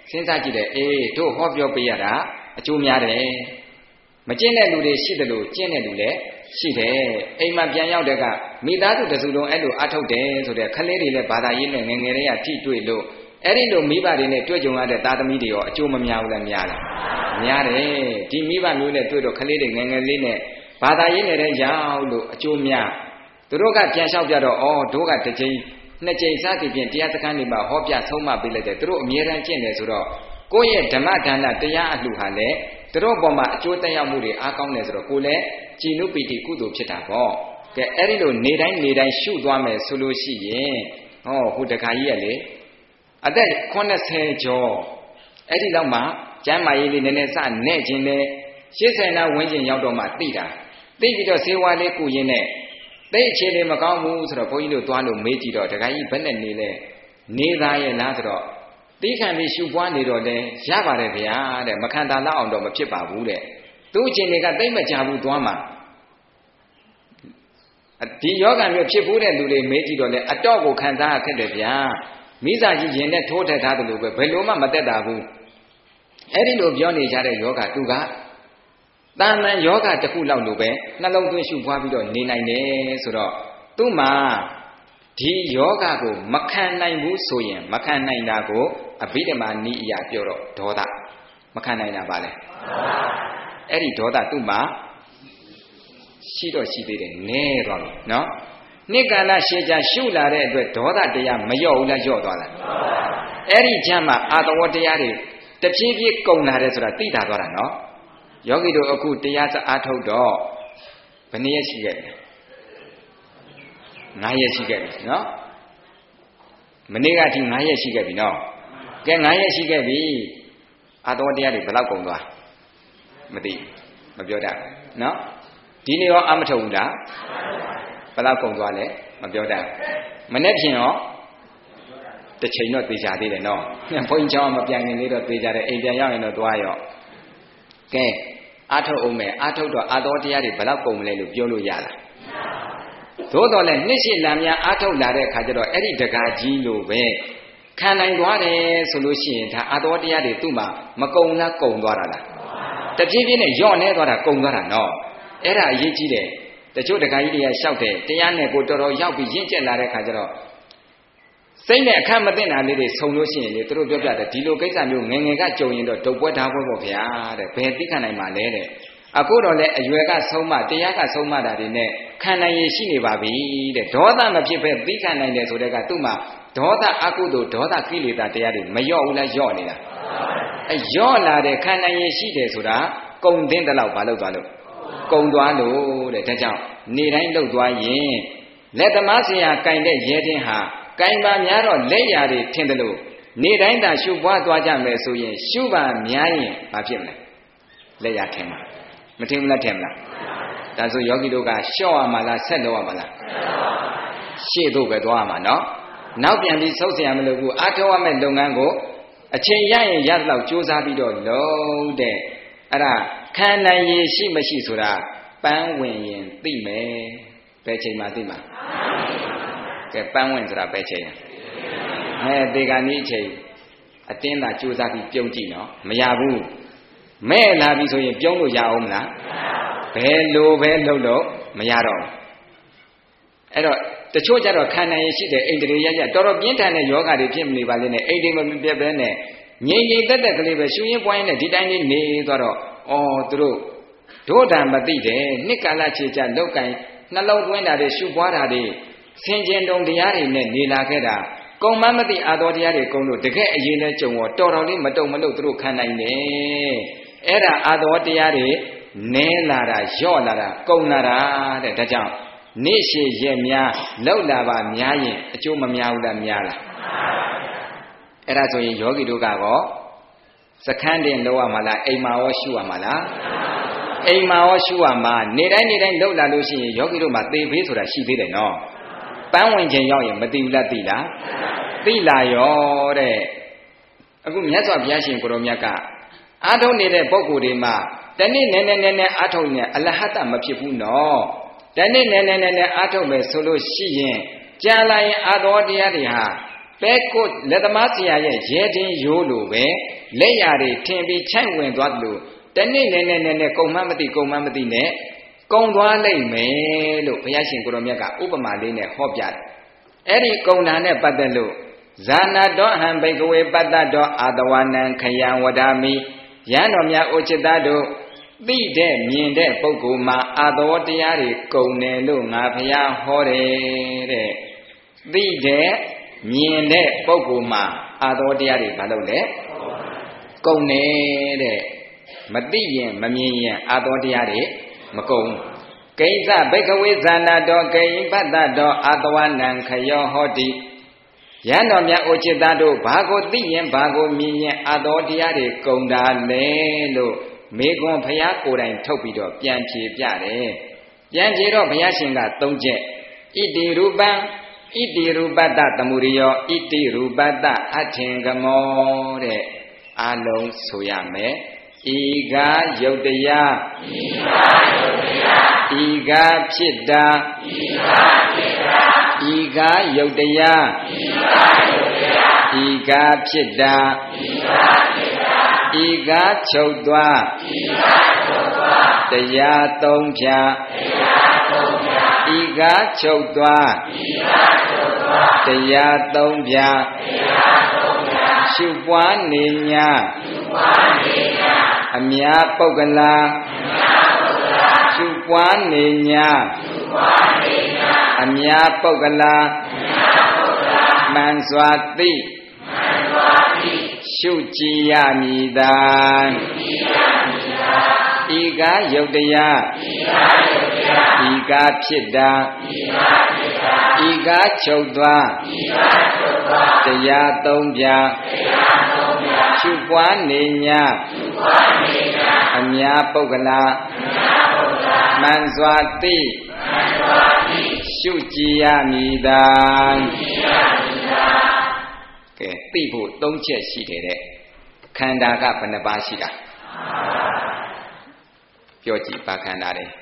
စဉ်းစားကြည့်တယ်အေးတို့ဟောပြောပေးရတာအကျိုးများတယ်မကျင့်တဲ့လူတွေရှိတယ်လို့ကျင့်တဲ့လူလည်းရှိတယ်အိမ်မှာပြန်ရောက်တဲ့ကမိသားစုတစုလုံးအဲ့လိုအထုတ်တယ်ဆိုတဲ့ခလေးတွေလည်းဘာသာရေးနဲ့ငယ်ငယ်လေးကထိတွေ့လို့အဲ့ဒီလိုမိဘတွေနဲ့တွေ့ကြုံရတဲ့သားသမီးတွေရောအကျိုးမများဘူးလားများလားများတယ်ဒီမိဘမျိုးနဲ့တွေ့တော့ခလေးတွေငယ်ငယ်လေးနဲ့ဘာသာရေးနဲ့တဲ့ရောက်လို့အကျိုးများသူတို့ကပြန်လျှောက်ပြတော့ဩတို့ကတစ်ကြိမ်နှစ်ကြိမ်စသည်ဖြင့်တရားစခန်းတွေမှာဟောပြဆုံးမပေးလိုက်တယ်သူတို့အမြဲတမ်းကျင့်တယ်ဆိုတော့ကိုယ့်ရဲ့ဓမ္မဒါနတရားအလှူဟာလည်းသူတို့ပေါ်မှာအကျိုးသက်ရောက်မှုတွေအားကောင်းတယ်ဆိုတော့ကိုယ်လည်းကြည်နုပီတိကုသိုလ်ဖြစ်တာပေါ့ကဲအဲ့ဒီလိုနေတိုင်းရှုသွားမယ်ဆိုလို့ရှိရင်ဟောဟိုတခါကြီးကလေအသက်80ကျော်အဲ့ဒီလောက်မှကျမ်းမာရေးလေးနည်းနည်းစနဲ့ခြင်းနဲ့80နာဝန်းကျင်ရောက်တော့မှသိတာသိပြီးတော့ဇေဝါလေးကုရင်းနဲ့သိအခြေလေးမကောင်းဘူးဆိုတော့ဘုန်းကြီးတို့သွားလို့မေးကြည့်တော့တခါကြီးဘယ်နဲ့နေလဲနေသားရဲ့လားဆိုတော့တိခံပြီးရှုပွားနေတော့လဲရပါတယ်ဗျာတဲ့မခံတာလောက်အောင်တော့မဖြစ်ပါဘူးတဲ့သူ့အချိန်တွေကသိမကြဘူးသွားမှာဒီယောဂမျိုးဖြစ်ဘူးတဲ့လူတွေမေးကြည့်တော့လဲအတော့ကိုခံစားရခဲ့တယ်ဗျာမိစာကြီးရင်နဲ့ထိုးထည့်ထားတယ်လို့ပဲဘယ်လိုမှမသက်တာဘူးအဲ့ဒီလိုပြောနေကြတဲ့ယောဂသူကတာမန်ယောဂတစ်ခုလောက်လိုပဲနှလုံးသွင်းရှုပွားပြီးတော့နေနိုင်တယ်ဆိုတော့သူ့မှာဒီယောဂကိုမခံနိုင်ဘူးဆိုရင်မခံနိုင်တာကိုအဘိဓမ္မာနိအရာပြောတော့ဒေါသမခံနိုင်တာပါလေအဲ့ဒီဒေါသသူ့မှာရှိတော့ရှိသေးတယ်နည်းသွားပြီနော်နှစ်ကာလရှည်ကြာရှုလာတဲ့အတွက်ဒေါသတရားမလျော့ဘူးလားလျော့သွားလားအဲ့ဒီချမ်းမှာအာသဝတရားတွေတဖြည်းဖြည်းကုန်လာတယ်ဆိုတာသိတာသွားတာနော်ယောဂီတို့အခုတရားစအားထုတ်တော့ဘယ်နည်းရရှိခဲ့လဲ9ရက်ရှိခဲ့ပြီနော်မနေ့ကထိ9ရက်ရှိခဲ့ပြီနော်ကဲ9ရက်ရှိခဲ့ပြီအာတော်တရားတွေဘယ်လောက်ကုန်သွားမသိမပြောတတ်နော်ဒီနေ့ရောအမထုတ်ဘူးလားဘယ်လောက်ကုန်သွားလဲမပြောတတ်မနေ့ဖြင့်ရောတစ်ချိန်တော့သေချာသေးတယ်နော်ဘုန်းကြီးเจ้าမပြန်ခင်လေးတော့သေချာတယ်အိမ်ပြန်ရောက်ရင်တော့သွားရောကဲအာထုတ်အောင်မယ်အာထုတ်တော့အာတော်တရားတွေဘယ်လောက်ကုန်မလဲလို့ပြောလို့ရလားသို့တော်လည်းနှစ်ရှည်လမ်းများအာထုတ်လာတဲ့အခါကျတော့အဲ့ဒီတကားကြီးလို့ပဲခံနိုင်သွားတယ်ဆိုလို့ရှိရင်ဒါအာတော်တရားတွေသူ့မှာမကုံလားကုံသွားတာလားတဖြည်းဖြည်းနဲ့ညော့နေသွားတာကုံသွားတာနော်အဲ့ဒါအရေးကြီးတယ်တချို့တကားကြီးတွေကရှောက်တယ်တရားနဲ့ကိုတော်တော်ရောက်ပြီးရင့်ကျက်လာတဲ့အခါကျတော့စိတ်နဲ့အခက်မသိတာလေးတွေဆုံလို့ရှိရင်လေသူတို့ပြောပြတယ်ဒီလိုကိစ္စမျိုးငယ်ငယ်ကကြုံရင်တော့ဒုတ်ပွဲဓာပွဲပေါ့ဗျာတဲ့ဘယ်သိခံနိုင်မှာလဲတဲ့အခုတော့လေအရွယ်ကဆုံးမတရားကဆုံးမတာတွေနဲ့ခံနိုင်ရရှိနေပါပြီတဲ့ဒေါသမဖြစ်ပဲသိခံနိုင်တယ်ဆိုတဲ့ကသူ့မှာဒေါသအကုသိုလ်ဒေါသကိလေသာတရားတွေမလျော့ဘူးလားလျော့နေတာအဲလျော့လာတဲ့ခံနိုင်ရရှိတယ်ဆိုတာကုံသိတဲ့လောက်မလုပ်သွားလို့ကုံသွားလို့တဲ့ဒါကြောင့်နေတိုင်းလှုပ်သွားရင်လက်သမားဆရာကင်တဲ့ရဲတင်းဟာကင်ပါများတော့လက်ရာတွေထင်တယ်လို့နေတိုင်းသာရှုပွားသွားကြမယ်ဆိုရင်ရှုပါများရင်ဘာဖြစ်မလဲလက်ရာထင်မှာမထင်ဘူးလားထင်မလားဒါဆိုယောဂီတို့ကလျှော့ရမှာလားဆက်လို့ရမှာလားရှေ့သို့ပဲသွားရမှာနော်နောက်ပြန်ပြီးဆုတ်เสียမလို့ဘူးအားထုတ်ရမယ့်လုပ်ငန်းကိုအချိန်ရရင်ရတော့ကြိုးစားပြီးတော့လုံးတဲ့အဲ့ဒါခံနိုင်ရရှိမရှိဆိုတာပန်းဝင်ရင်သိမယ်ဘယ်ချိန်မှသိမှာကဲပန်းဝင်ဆိုတာဘယ်ချိန်တေဂာနီးအချိန်အတင်းသာကြိုးစားပြီးပြုံးကြည့်နော်မရဘူးမဲ့လာပြီဆိုရင်ပြုံးလို့ရအောင်မလားဘယ်လိုပဲလုပ်လို့မရတော့ဘူးအဲ့တော့တချို့ကြတော့ခံနိုင်ရရှိတဲ့အိန္ဒြေရရတော်တော်ပြင်းထန်တဲ့ယောဂတွေဖြစ်မနေပါလေနဲ့အိန္ဒြေမပြတ်ပဲနဲ့ငြိမ်ငြိမ်သက်သက်ကလေးပဲရှူရင်းပွားရင်းနဲ့ဒီတိုင်းလေးနေသွားတော့သူတို့ဒုဒံမသိတယ်နှစ်ကာလချေချလောက်ကင်နှလုံးသွင်းတာတွေရှူပွားတာတွေဆင်ကျင်တုံတရားတွေနဲ့နေလာခဲ့တာကုံမမသိအာတော်တရားတွေကုံလို့တကယ်အရင်လဲကြုံတော့တော်တော်လေးမတုံမလို့သူတို့ခံနိုင်တယ်အဲ့ဒါအာတော်တရားတွေနဲလာတာလျော့လာတာကုံလာတာတဲ့ဒါကြောင့်နေ့ရှည်ရက်များလောက်လာပါများရင်အကျိုးမများဘူးလားများလားအဲ့ဒါဆိုရင်ယောဂီတို့ကတော့စခန်းတင်လောက်ရမှာလားအိမ်မှာရောရှုရမှာလားအိမ်မှာရောရှုရမှာနေတိုင်းလောက်လာလို့ရှိရင်ယောဂီတို့မှာသေဖေးဆိုတာရှိသေးတယ်နော်ပန်းဝင်ခြင်းရောက်ရင်မသိဘူးလားသိလားသိလာရောတဲ့အခုမြတ်စွာဘုရားရှင်ကိုရောမြတ်ကအာထုံနေတဲ့ပုဂ္ဂိုလ်တွေမှာတနေ့နဲအာထုံနေအလဟတမဖြစ်ဘူးနော်တနေ့နဲအာထုံပဲဆိုလို့ရှိရင်ကြာလာရင်အာတော်တရားတွေဟာပဲကိုလက်သမားဆရာရဲ့ရဲတင်းရိုးလိုပဲလက်ရာတွေထင်ပြီးချိုက်ဝင်သွားတယ်လို့တနေ့နဲ့ကုံမှမသိနဲ့ကုံသွားလိုက်မယ်လို့ဘုရားရှင်ကိုရောမြတ်ကဥပမာလေးနဲ့ဟောပြတယ်အဲ့ဒီကုံတာနဲ့ပတ်သက်လို့ဇာနာတော်ဟံဘိကဝေပတ္တတော်အာတဝနံခယံဝဒာမိယံတော်များအိုจิตတို့သိတဲ့မြင်တဲ့ပုဂ္ဂိုလ်မှာအာသောတရားတွေကုံတယ်လို့ငါဘုရားဟောတယ်တဲ့သိတဲ့မြင်တဲ့ပုဂ္ဂိုလ်မှာအာသောတရားတွေဘာလို့လဲကုံတယ်တဲ့မသိရင်မမြင်ရင်အာသောတရားတွေမကုံကိစ္စဘိကဝေဇာနာတော်ကိပတ္တတော်အာတဝနံခယောဟောတိယံတော်များအိုจิตတို့ဘာကိုသိရင်ဘာကိုမြင်ရင်အာသောတရားတွေကုံတာလဲလို့မေကွန်ဘုရားကိုယ်တိုင်ထုတ်ပြီးတော့ပြန်ဖြေပြတယ်ပြန်ဖြေတော့ဘုရားရှင်က၃ချက်ဣတိရူပံဣတိရူပတ္တသမုရိယောဣတိရူပတ္တအထင်ကမောတဲ့အလုံးဆိုရမယ်ဤကားယုတ်တရားဤကားဖြစ်တာဤကားယုတ်တရားဤကားဖြစ်တာဤကားချုပ်သွားတရားသုံးဖြာဤကားချုပ်သွားတရားသုံးဖြာရှုပွားနေညာအမြာပုဂ္ဂလာရှုပွားနေညာအမြာပုဂ္ဂလာမှန်စွာသိရှုကြည်ရမည်သာဤကားယုတ်တရားဤကားဖြစ်တာဤကားချုပ်သွားတရားသုံးဖြာရှုပွားနေညာအမြာပုဂ္ဂလာမှန်စွာသိရှုကြည်ရမည်သာကဲသိဖို့၃ချက်ရှိတယ်တဲ့ခန္ဓာကဘယ်နှပါးရှိတာပြောကြည့်ပါခန္ဓာတယ်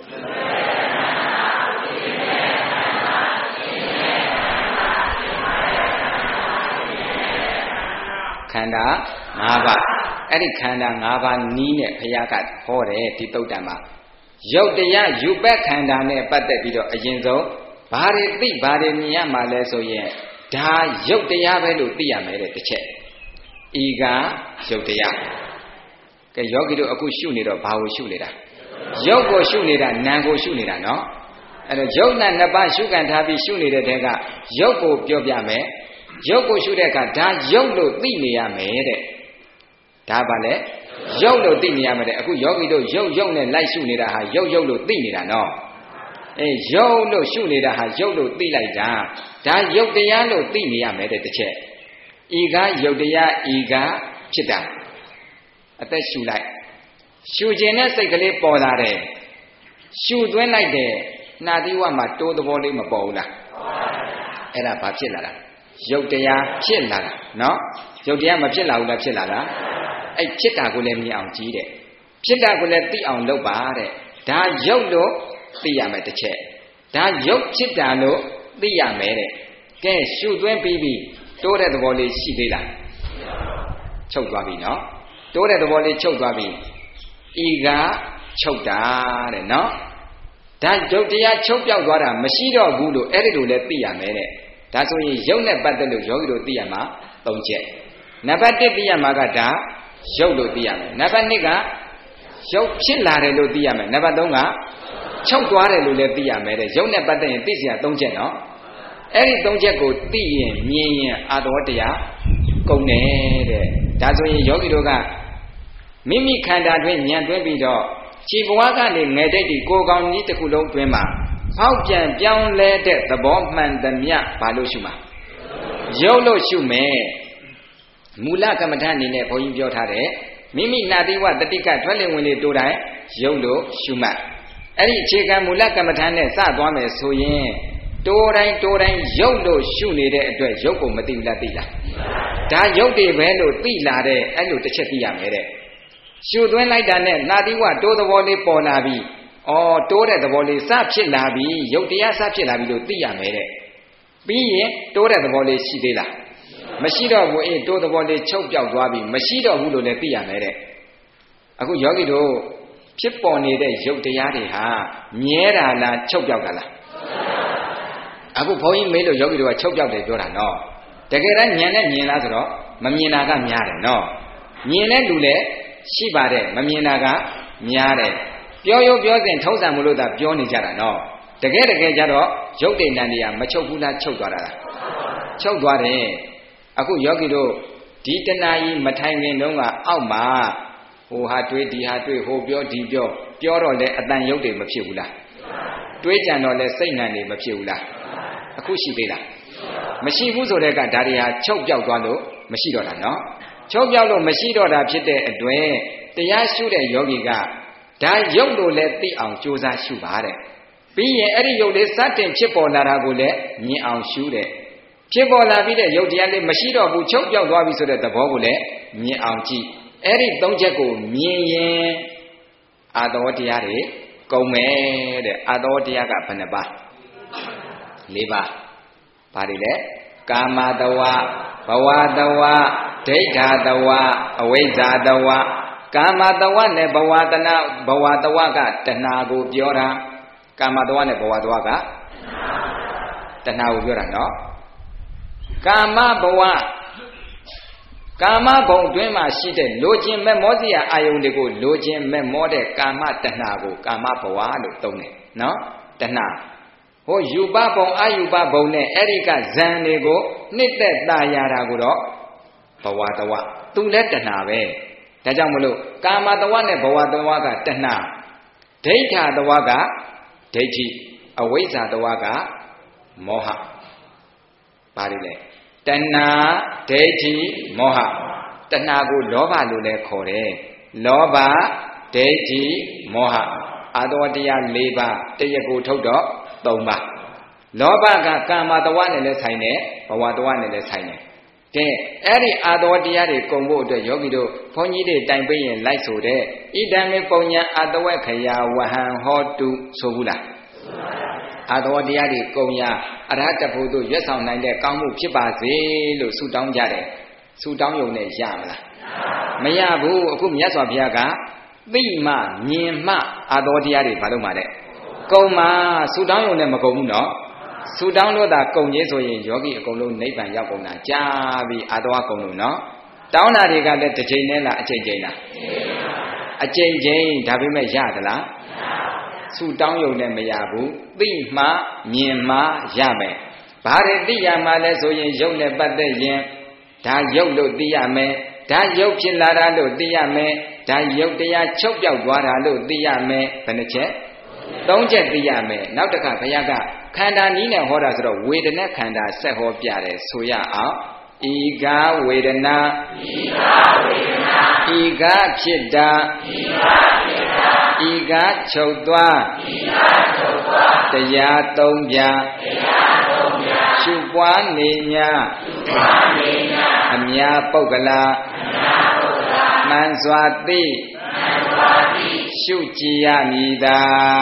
ခန္ဓာ၅ပါးအဲ့ဒီခန္ဓာ၅ပါးနီးနဲ့ဘုရားကဟောတယ်ဒီသုတ်တံမှာယုတ်တရားယူပက်ခန္ဓာနဲ့ပတ်သက်ပြီးတော့အရင်ဆုံးဘာတွေသိဘာတွေမြင်ရမှာလဲဆိုရင်ဒါယုတ်တရားပဲလို့သိရမယ်တဲ့တစ်ချက်ဤကယုတ်တရားကဲယောဂီတို့အခုရှုနေတော့ဘာကိုရှုနေတာယုတ်ကိုရှုနေတာနာမ်ကိုရှုနေတာနော်အဲ့တော့ယုတ်နာနှစ်ပါးရှုခံထားပြီးရှုနေတဲ့တဲကယုတ်ကိုပြောပြမယ်ယုတ်ကိုရှုတဲ့အခါဒါယုတ်လို့သိနေရမယ်တဲ့ဒါပါလေယုတ်လို့သိနေရမယ်တဲ့အခုယောဂီတို့ယုတ်နဲ့လိုက်ရှုနေတာဟာယုတ်လို့သိနေတာနော်အေးယုတ်လို့ရှုနေတာဟာယုတ်လို့သိလိုက်တာဒါယုတ်တရားလို့သိနေရမယ်တဲ့တစ်ချက်ဤကားယုတ်တရားဤကားဖြစ်တာအသက်ရှုလိုက်ရှုခြင်းနဲ့စိတ်ကလေးပေါ်လာတယ်ရှုသွင်းလိုက်တယ်နှာသီးဝမှာတိုးသဘောလေးမပေါ်ဘူးလားအဲ့ဒါဘာဖြစ်လာတာယုတ်တရားဖြစ်လာတာနော်ယုတ်တရားမဖြစ်လာဘူးလားဖြစ်လာတာအဲ့ဖြစ်တာကိုလည်းမြင်အောင်ကြည့်တဲ့ဖြစ်တာကိုလည်းသိအောင်လုပ်ပါတဲ့ဒါယုတ်လို့သိရမယ်တစ်ချက်ဒါယုတ်ဖြစ်တာလို့သိရမယ်တဲ့ကဲရှုသွင်းပြီးပြီတိုးတဲ့သဘောလေးရှိသေးလားချုပ်သွားပြီနော်တိုးတဲ့သဘောလေးချုပ်သွားပြီဤကချုပ်တာတဲ့နော်ဒါယုတ်တရားချုပ်ပြောက်သွားတာမရှိတော့ဘူးလို့အဲ့ဒီလိုလဲသိရမယ်တဲ့ဒါဆိုရင်ယုတ်နဲ့ပတ်သက်လို့ယောဂီတို့သိရမှာ၃ချက်နံပါတ်1သိရမှာကဒါယုတ်လို့သိရမယ်နံပါတ်2ကယုတ်ဖြစ်လာတယ်လို့သိရမယ်နံပါတ်3ကချုပ်သွားတယ်လို့လည်းသိရမယ်တဲ့ယုတ်နဲ့ပတ်သက်ရင်သိစရာ၃ချက်နော်အဲ့ဒီ၃ချက်ကိုသိရင်မြင်ရင်အာတော်တရားကုန်တယ်တဲ့ဒါဆိုရင်ယောဂီတို့ကမိမိခန္ဓာတွင်ဉာဏ်တွင်းပြီးတော့ခြေဘဝကနေငယ်တိတ်ဒီကိုယ်ကောင်းကြီးတစ်ခုလုံးတွင်းမှာဖောက်ပြန်ပြောင်းလဲတဲ့သဘောမှန်သမျှဘာလို့ရှုမှာယုတ်လို့ရှုမယ်မူလကမ္မဋ္ဌာန်းအနေနဲ့ဘုန်းကြီးပြောထားတယ်မိမိနာတိဝတတိကထွက်လင်ဝင်လေတိုးတိုင်းယုတ်လို့ရှုမှတ်အဲ့ဒီအခြေခံမူလကမ္မဋ္ဌာန်းနဲ့စသွားမယ်ဆိုရင်တိုးတိုင်းယုတ်လို့ရှုနေတဲ့အတွက်ယုတ်ကိုမသိဘူးလားသိလားဒါယုတ်တွေပဲလို့သိလာတဲ့အဲ့လိုတစ်ချက်သိရမယ်တဲ့ရှုသွင်းလိုက်တာနဲ့နာတိဝတိုးသဘောလေးပေါ်လာပြီဩတိုးတဲ့သဘောလေးစဖြစ်လာပြီယုတ်တရားစဖြစ်လာပြီလို့သိရမယ်တဲ့ပြီးရင်တိုးတဲ့သဘောလေးရှိသေးလားမရှိတော့ဘူးအေးတိုးသဘောလေးချုပ်ပြောက်သွားပြီမရှိတော့ဘူးလို့လည်းသိရမယ်တဲ့အခုယောဂီတို့ဖြစ်ပေါ်နေတဲ့ရုပ်တရားတွေဟာမြဲတာလားချုပ်ပြောက်တာလားအခုဘုန်းကြီးမေးလို့ယောဂီတို့ကချုပ်ပြောက်တယ်ပြောတာနော်တကယ်တမ်းဉာဏ်နဲ့မြင်လားဆိုတော့မမြင်တာကများတယ်နော်မြင်တဲ့လူလည်းရှိပါတယ်မမြင်တာကများတယ်ပြောရုံပြောစဉ်ထုံးစံမလို့သာပြောနေကြတာနော်တကယ်ကြတော့ရုပ်တည်နံတွေကမချုပ်ဘူးလားချုပ်သွားတာလားချုပ်သွားတယ်အခုယောဂီတို့ဒီတဏှာကြီးမထိုင်ခင်တုန်းကအောက်မှာဟိုဟာတွေးဒီဟာတွေးဟိုပြောဒီပြောတော့လဲအတန်ရုပ်တွေမဖြစ်ဘူးလားတွေးကြံတော့လဲစိတ်နံတွေမဖြစ်ဘူးလားအခုရှိသေးလားမရှိဘူးဆိုတဲ့ကဒါတွေဟာချုပ်ပြောက်သွားလို့မရှိတော့တာနော်ချုပ်ပြောက်လို့မရှိတော့တာဖြစ်တဲ့အတွက်တရားရှုတဲ့ယောဂီကဒါရုပ်လို့လည်းသိအောင်ကြိုးစားရှုပါတဲ့ပြီးရင်အဲ့ဒီရုပ်လေးစတင်ဖြစ်ပေါ်လာတာကိုလည်းမြင်အောင်ရှုတဲ့ဖြစ်ပေါ်လာပြီးတဲ့ရုပ်တရားလေးမရှိတော့ဘူးချုပ်ပြောက်သွားပြီဆိုတဲ့သဘောကိုလည်းမြင်အောင်ကြည့်အဲ့ဒီသုံးချက်ကိုမြင်ရင်အာသောတရားတွေကုန်မယ်တဲ့အာသောတရားကဘယ်နှပါး၄ပါးဘာတွေလဲကာမတဝဘဝတဝဒိဋ္ဌာတဝအဝိဇ္ဇာတဝကာမတဝနဲ့ဘဝတဝကတဏှာကိုပြောတာကာမတဝနဲ့ဘဝတဝကတဏှာကိုပြောတာနော်ကာမဘဝကာမဘုံအတွင်းမှာရှိတဲ့လိုချင်မဲ့မောစရာအာယုန်တွေကိုလိုချင်မဲ့မောတဲ့ကာမတဏှာကိုကာမဘဝလို့သုံးတယ်နော်တဏှာဟိုယူပဘုံအာယူပဘုံနဲ့အဲ့ဒီကဇန်တွေကိုနှစ်သက်တာရတာကိုတော့ဘဝတဝသူလည်းတဏှာပဲဒါကြောင့်မလို့ကာမတဝနဲ့ဘဝတဝကတဏှာဒိဋ္ဌာတဝကဒိဋ္ဌိအဝိဇ္ဇာတဝကမောဟပါတယ်လေတဏှာဒိဋ္ဌိမောဟတဏှာကိုလောဘလို့လည်းခေါ်တယ်လောဘဒိဋ္ဌိမောဟအာသောတရား၄ပါးတရကိုထုတ်တော့၃ပါးလောဘကကာမတဝနဲ့လည်းဆိုင်တယ်ဘဝတဝနဲ့လည်းဆိုင်တယ်ကဲအဲ့ဒီအာသောတရားတွေကုံဖို့အတွက်ယောဂီတို့ဘုန်းကြီးတွေတိုင်ပေးရင်လိုက်ဆိုတဲ့ဣဒံမေပုံညာအာတဝက်ခယာဝဟံဟောတုဆိုဘူးလားအာသောတရားတွေကုံရအရဟတဖို့တို့ရွတ်ဆောင်နိုင်တဲ့ကောင်းမှုဖြစ်ပါစေလို့ဆုတောင်းကြတယ်ဆုတောင်းရုံနဲ့ရမလားမရဘူးအခုမြတ်စွာဘုရားကသိမှမြင်မှအာသောတရားတွေဘာလို့မှလဲကုံမှာဆုတောင်းရုံနဲ့မကုံဘူးနော်ဆုတောင်းလို့သာကုံကြီးဆိုရင်ယောဂီအကုန်လုံးနိဗ္ဗာန်ရောက်ကုန်တာကြားပြီးအာသောကုံလို့နော်တောင်းတာတွေကလည်းတစ်ချိန်နဲ့လားအချိန်ချင်းလားအချိန်ချင်းဒါပေမဲ့ရသလားဆုတောင်းရုံနဲ့မရဘူးသိမှမြင်မှရမယ်ဘာတွေသိရမှလဲဆိုရင်ရုပ်နဲ့ပတ်သက်ရင်ဒါရုပ်လို့သိရမယ်ဒါရုပ်ဖြစ်လာတာလို့သိရမယ်ဒါရုပ်တရားချုပ်ပြောက်သွားတာလို့သိရမယ်ဘယ်နှချက်၃ချက်သိရမယ်နောက်တစ်ခါဘုရားကခန္ဓာနည်းနဲ့ဟောတာဆိုတော့ဝေဒနာခန္ဓာဆက်ဟောပြတယ်ဆိုရအောင်ဤကာဝေဒနာဤကာဖြစ်တာဤကာချုပ်သွားတရား၃ပြရှုပွားနေညာအမြာပုဂ္ဂလာမှန်စွာသိရှုကြည်ရမည်သာ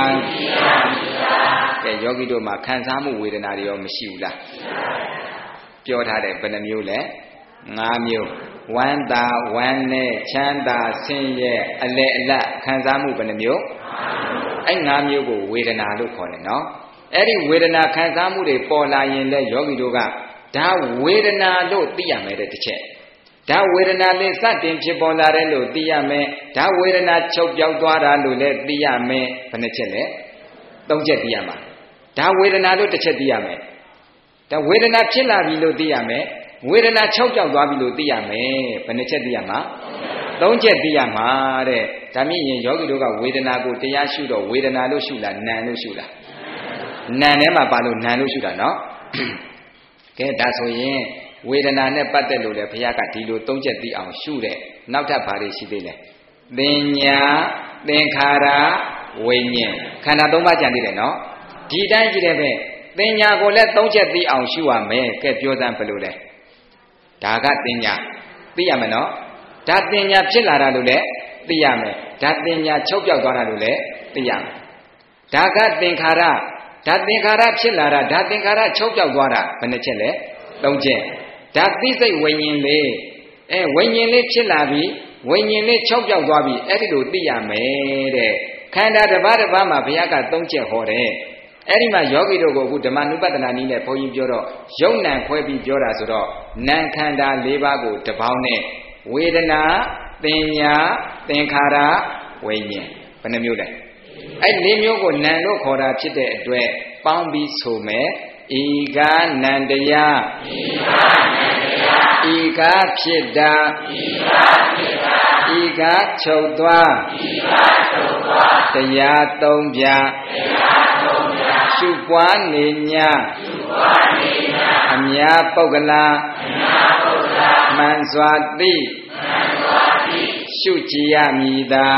ကဲယောဂီတို့မှာခံစားမှုဝေဒနာတွေရောမရှိဘူးလားပြောထားတယ်ဘယ်နှမျိုးလဲ၅မျိုးဝမ်းသာဝမ်းနဲ့ချမ်းသာဆင်းရဲအလဲအလတ်ခံစားမှုဘယ်နှမျိုးအဲ့၅မျိုးကိုဝေဒနာလို့ခေါ်တယ်နော်အဲ့ဒီဝေဒနာခံစားမှုတွေပေါ်လာရင်လည်းယောဂီတို့ကဒါဝေဒနာလို့သိရမယ်တဲ့တစ်ချက်ဒါဝေဒနာလေးစတင်ဖြစ်ပေါ်လာတယ်လို့သိရမယ်ဒါဝေဒနာချုပ်ပြောက်သွားတာလို့လည်းသိရမယ်ဘယ်နှချက်လဲ၃ချက်သိရမှာဒါဝေဒနာလို့တစ်ချက်သိရမယ်ဒါဝေဒနာဖြစ်လာပြီလို့သိရမယ်ဝေဒနာချုပ်ပြောက်သွားပြီလို့သိရမယ်ဘယ်နှချက်သိရမှာ၃ချက်သိရမှာတဲ့ဒါမြင့်ရင်ယောဂီတို့ကဝေဒနာကိုတရားရှုတော့ဝေဒနာလို့ရှုလားနာမ်လို့ရှုလားနာမ်ထဲမှာပါလို့နာမ်လို့ရှုတာနော်ကဲဒါဆိုရင်ဝေဒနာနဲ့ပတ်သက်လို့လေဘုရားကဒီလို၃ချက်သိအောင်ရှုတဲ့နောက်ထပ်ဘာတွေရှိသေးလဲသင်ညာသင်္ခါရဝိညာဉ်ခန္ဓာ၃ပါးကြံသေးတယ်နော်ဒီတိုင်းကြည့်တယ်ပဲသင်ညာကိုလည်း၃ချက်သိအောင်ရှုရမယ်ကဲပြောစမ်းဘယ်လိုလဲဒါကသင်ညာသိရမယ်နော်ဒါသင်ညာဖြစ်လာတာလို့လည်းသိရမယ်ဒါသင်ညာချုပ်ပြောက်သွားတာလို့လည်းသိရမယ်ဒါကသင်္ခါရဒါသင်္ခါရဖြစ်လာတာဒါသင်္ခါရချုပ်ပြောက်သွားတာဘယ်နှချက်လဲ၃ချက်ဒါသိစိတ်ဝိညာဉ်လေးဝိညာဉ်လေးဖြစ်လာပြီဝိညာဉ်လေးချုပ်ပြောက်သွားပြီအဲ့ဒီလိုသိရမယ်တဲ့ခန္ဓာတစ်ပါးတစ်ပါးမှာဘုရားက၃ချက်ဟောတယ်အဲ့ဒီမှာယောဂီတို့ကိုအခုဓမ္မနုပဒနာနည်းနဲ့ဘုန်းကြီးပြောတော့ယုံနံခွဲပြီးပြောတာဆိုတော့နာခန္ဓာ၄ပါးကိုတစ်ပေါင်းနဲ့ဝေဒနာသင်ညာသင်္ခါရဝိညာဉ်ဘယ်နှမျိုးလဲအဲ့၄မျိုးကိုနံလို့ခေါ်တာဖြစ်တဲ့အတွက်ပေါင်းပြီးဆိုမယ်ဤကာနန္တရားဤကာဖြစ်တာဤကာချုပ်သွားတရား၃ပြရှုပွားနေညာအများပုဂ္ဂလာမှန်စွာသိရှုကြည်ရမည်သာ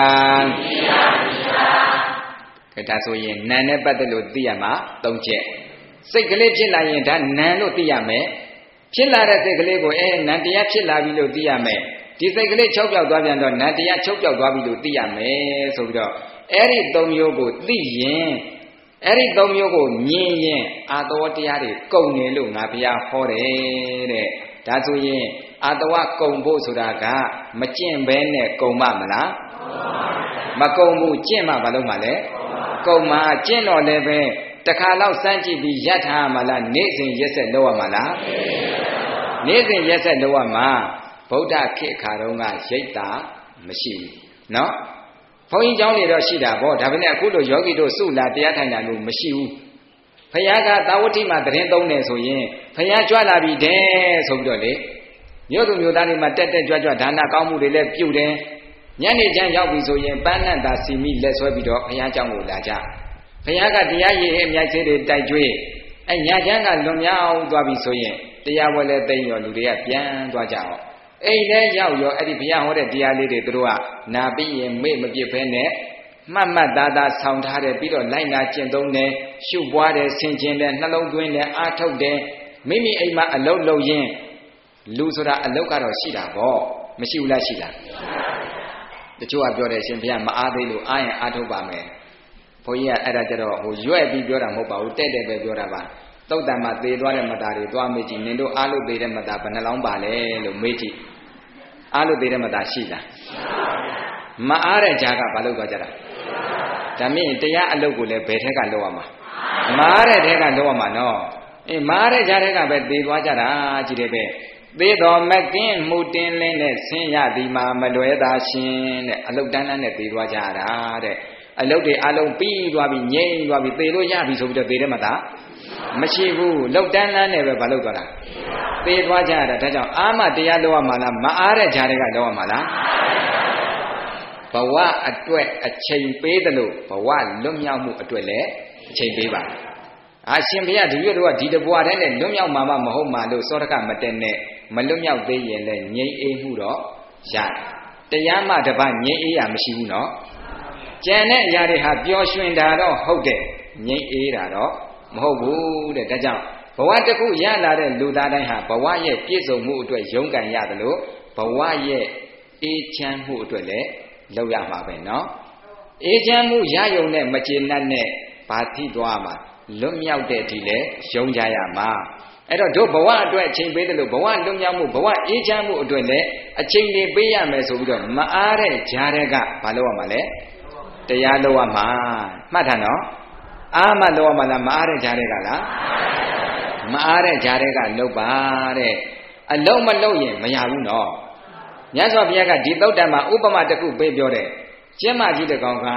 ဒါဆိုရင်နံနဲ့ပတ်သက်လို့သိရမှာ၃ချက်စိတ်ကလေးဖြစ်လာရင်ဒါနံလို့သိရမယ်ဖြစ်လာတဲ့စိတ်ကလေးကိုနံတရားဖြစ်လာပြီလို့သိရမယ်ဒီစိတ်ကလေးချုပ်ပြောက်သွားပြန်တော့နံတရားချုပ်ပြောက်သွားပြီလို့သိရမယ်ဆိုပြီးတော့အဲ့ဒီ၃မျိုးကိုသိရင်အဲ့ဒီ၃မျိုးကိုမြင်ရင်အာတဝတရားတွေကုန်တယ်လို့ငါဘုရားဟောတယ်တဲ့ဒါဆိုရင်အာတဝကုန်ဖို့ဆိုတာကမကျင့်ဘဲနဲ့ကုန်မမလားမကုန်ဘူးကျင့်မှဘာလို့မှလဲကုန်မှကျင့်တော့လည်းပဲတခါတော့စမ်းကြည့်ပြီးရပ်ထားရမှာလားနေ့စဉ်ရက်ဆက်လုပ်ရမှာလားနေ့စဉ်ရက်ဆက်လုပ်ရမှာဗုဒ္ဓခေတ်အခါတုန်းကရိတ်တာမရှိဘူးနော်ဘုန်းကြီးเจ้าတွေတော့ရှိတာဗောဒါပေမဲ့အခုလိုယောဂီတို့စုလာတရားထိုင်တာလို့မရှိဘူးဘုရားကသာဝတိမှာတရင်သုံးတယ်ဆိုရင်ဘုရားကြွလာပြီတဲ့ဆိုပြီးတော့လေမြို့သူမြို့သားတွေမှာတက်တက်ကြွကြွဒါနကောင်းမှုတွေလည်းပြုတယ်ညနေချမ်းရောက်ပြီဆိုရင်ပန်းနတ်သာစီမိလက်ဆွဲပြီးတော့ဘုရားเจ้าကိုလာကြဘုရားကတရားရည်အမြိုက်သေးတွေတိုက်ကျွေးညချမ်းကလွန်မြောက်သွားပြီဆိုရင်တရားဝဲလဲသိမ့်ရောလူတွေကပြန်သွားကြအောင်အိမ်ထဲရောက်ရောအဲ့ဒီဘုရားဟောတဲ့တရားလေးတွေသူတို့ကနာပြီးရင်မေ့မပြစ်ဘဲနဲ့မှတ်မှတ်သားသားဆောင်ထားတယ်ပြီးတော့လိုက်နာကျင့်သုံးတယ်ရှုပွားတယ်ဆင်ခြင်တယ်နှလုံးသွင်းတယ်အားထုတ်တယ်မိမိအိမ်မှာအလုပ်လုပ်ရင်လူဆိုတာအလုပ်ကတော့ရှိတာပေါ့မရှိဘူးလားရှိလားတချို့ကပြောတယ်ရှင်ဘုရားမအားသေးလို့အားရင်အားထုတ်ပါမယ်ဘုန်းကြီးကအဲ့ဒါကြတော့ရွက်ပြီးပြောတာမဟုတ်ပါဘူးတဲ့တဲ့ပဲပြောတာပါသုတ်တံမှာသေသွားတဲ့မသားတွေသွားမေးကြည့်နင်တို့အားလို့သေတဲ့မသားဘယ်နှလောင်းပါလဲလို့မေးကြည့်အားလို့သေတဲ့မသားရှိလားမအားတဲ့ကြားကဘာလို့သွားကြတာဒါမြင်တရားအလုပ်ကိုလည်းဘယ်ထက်ကလုပ်ရမှာမအားတဲ့ထက်ကလုပ်ရမှာနော်မအားတဲ့ကြားထက်ကပဲသေသွားကြတာကြည့်တယ်ပဲသေတော်မကင်းမှုတင်းလင်းနဲ့ဆင်းရသည်မှာမလွဲသာရှင်တဲ့အလုတ်တန်းတန်းနဲ့သေသွားကြတာတဲ့အလုတ်တွေအလုံးပြီးသွားပြီငြိမ့်သွားပြီသေလို့ရပြီဆိုပြီးတော့သေတယ်မသားမရှိဘူးလုတ်တန်းတန်းနဲ့ပဲမလုပ်သွားတာသေသွားကြတာဒါကြောင့်အာမတရားလောက်ရမှာလားမအားတဲ့ဂျာတွေကလောက်ရမှာလားဘဝအတွက်အချိန်ပေးတယ်လို့ဘဝလွတ်မြောက်မှုအတွက်လည်းအချိန်ပေးပါအရှင်ဘုရားဒီရွတ်တော့ဒီတဘွားတည်းနဲ့လွတ်မြောက်မှာမဟုတ်မှာလို့စောရကမတက်နဲ့မလွတ်မြောက်သေးရင်လည်းငြိမ့်အေးမှုတော့ရတယ်တရားမှတပတ်ငြိမ့်အေးရမရှိဘူးနော်ကျန်တဲ့အရာတွေဟာပျော်ရွှင်တာတော့ဟုတ်တယ်ငြိမ့်အေးတာတော့မဟုတ်ဘူးတဲ့ဒါကြောင့်ဘဝတစ်ခုရလာတဲ့လူသားတိုင်းဟာဘဝရဲ့ပြည့်စုံမှုအတွက်ရုန်းကန်ရတယ်လို့ဘဝရဲ့အေးချမ်းမှုအတွက်လည်းလုပ်ရမှာပဲเนาะအေးချမ်းမှုရယုံနဲ့မကျေနပ်နဲ့ဘာသိသွားမှာလွတ်မြောက်တဲ့ဒီလေရုံးကြရမှာအဲ့တော့တို့ဘဝအတွက်အချိန်ပေးတယ်လို့ဘဝလွတ်မြောက်မှုဘဝအေးချမ်းမှုအတွက်လည်းအချိန်တွေပေးရမယ်ဆိုပြီးတော့မအားတဲ့ကြားတဲ့ကဘာလုပ်ရမှာလဲတရားလုပ်ရမှာမှတ်ထားနော်အားမလုပ်ရမှာလားမအားတဲ့ကြားတဲ့ကလားမအားတဲ့ကြားတဲ့ကလုပ်ပါတဲ့အလုံးမလုပ်ရင်မရဘူးနော်မြတ်စွာဘုရားကဒီသုတ်တံမှာဥပမာတစ်ခုပေးပြောတယ်ကျင်းမကြီးတစ်ကောင်က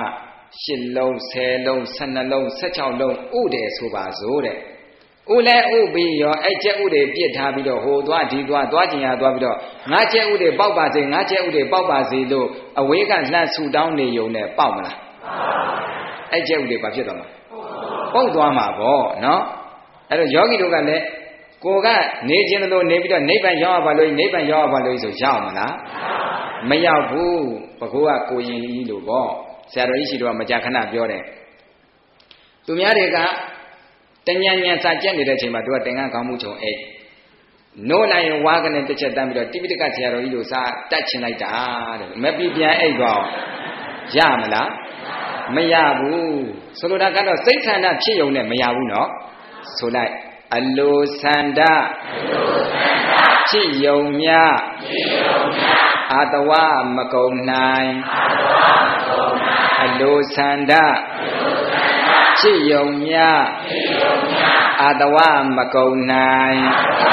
8လုံး10လုံး12လုံး16လုံးဥတယ်ဆိုပါစို့တဲ့ဥလဲဥပြီးရောအဲ့ကျက်ဥတွေပြစ်ထားပြီးတော့ဟိုသွားဒီသွားကျင်ရသွားပြီးတော့ငါကျက်ဥတွေပေါက်ပါစေငါကျက်ဥတွေပေါက်ပါစေလို့အဝေးကလှမ်းဆူတောင်းနေုံနဲ့ပေါက်မလားအဲ့ကျက်ဥတွေဘာဖြစ်သွားမှာပုတ်သွားမှာပေါ့နော်အဲ့တော့ယောဂီတို့ကလည်းကိုကနေခြင်းလို့နေပြီးတော့နိဗ္ဗာန်ရောက်ရပါလို့နိဗ္ဗာန်ရောက်ရပါလို့ဆိုရောက်မလားမရောက်ဘူးဘကိုးကကိုရင်ကြီးလို့ပေါ့ဆရာတော်ကြီးရှိတော့မကြာခဏပြောတယ်သူများတွေကတညံညံစာကြက်နေတဲ့အချိန်မှာသူကတင်ကန်းကောင်းမှုချုံအိတ်နိုးလိုက်ရင်ဝါကနေတစ်ချက်တန်းပြီးတော့တိပိဋကဆရာတော်ကြီးလို့စာတတ်ချင်လိုက်တာတဲ့မပြီးပြန်အိတ်တော့ရမလားမရဘူးဆိုလိုတာကတော့စိတ်ဆန္ဒဖြစ်ုံနဲ့မရဘူးနော်ဆိုလိုက်အလိုဆန္ဒချစ်ယုံမြအာတဝမကုံနိုင်အလိုဆန္ဒချစ်ယုံမြအာတဝမကုံနိုင်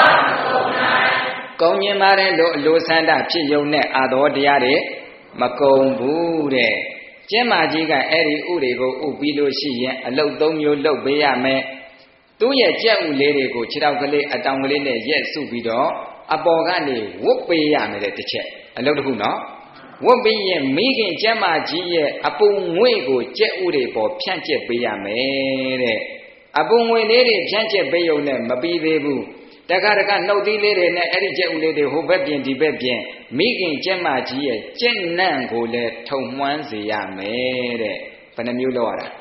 ကုံမြင်ပါတယ်လို့အလိုဆန္ဒဖြစ်ယုံနဲ့အာတော်တရားတွေမကုံဘူးတဲ့ကျမ်းမာကြီးကအဲ့ဒီဥတွေကိုဥပြီးလို့ရှိရင်အလုတ်၃မျိုးလုတ်ပေးရမယ်သူ့ရဲ့ကြက်ဥလေးတွေကိုခြေထောက်ကလေးအတောင်ကလေးနဲ့ရက်စုပြီးတော့အပေါ်ကနေဝတ်ပေးရမယ်တဲ့တစ်ချက်အလုတ်တစ်ခုနော်ဝတ်ပြီးရင်မိခင်ကျမ်းမာကြီးရဲ့အပူငွေ့ကိုကြက်ဥတွေပေါ်ဖြန့်ကျက်ပေးရမယ်တဲ့အပူငွေလေးတွေဖြန့်ကျက်ပေးရုံနဲ့မပြီးသေးဘူးတခါတခါနှုတ်သီးလေးတွေနဲ့အဲ့ဒီကြက်ဥလေးတွေဟိုဘက်ပြင်ဒီဘက်ပြင်မိခင်ကျက်မကြီးရဲ့ကျက်နန့်ကိုလည်းထုံမှန်းစေရမယ်တဲ့ဘယ်နှမျိုးလောက်ရတာ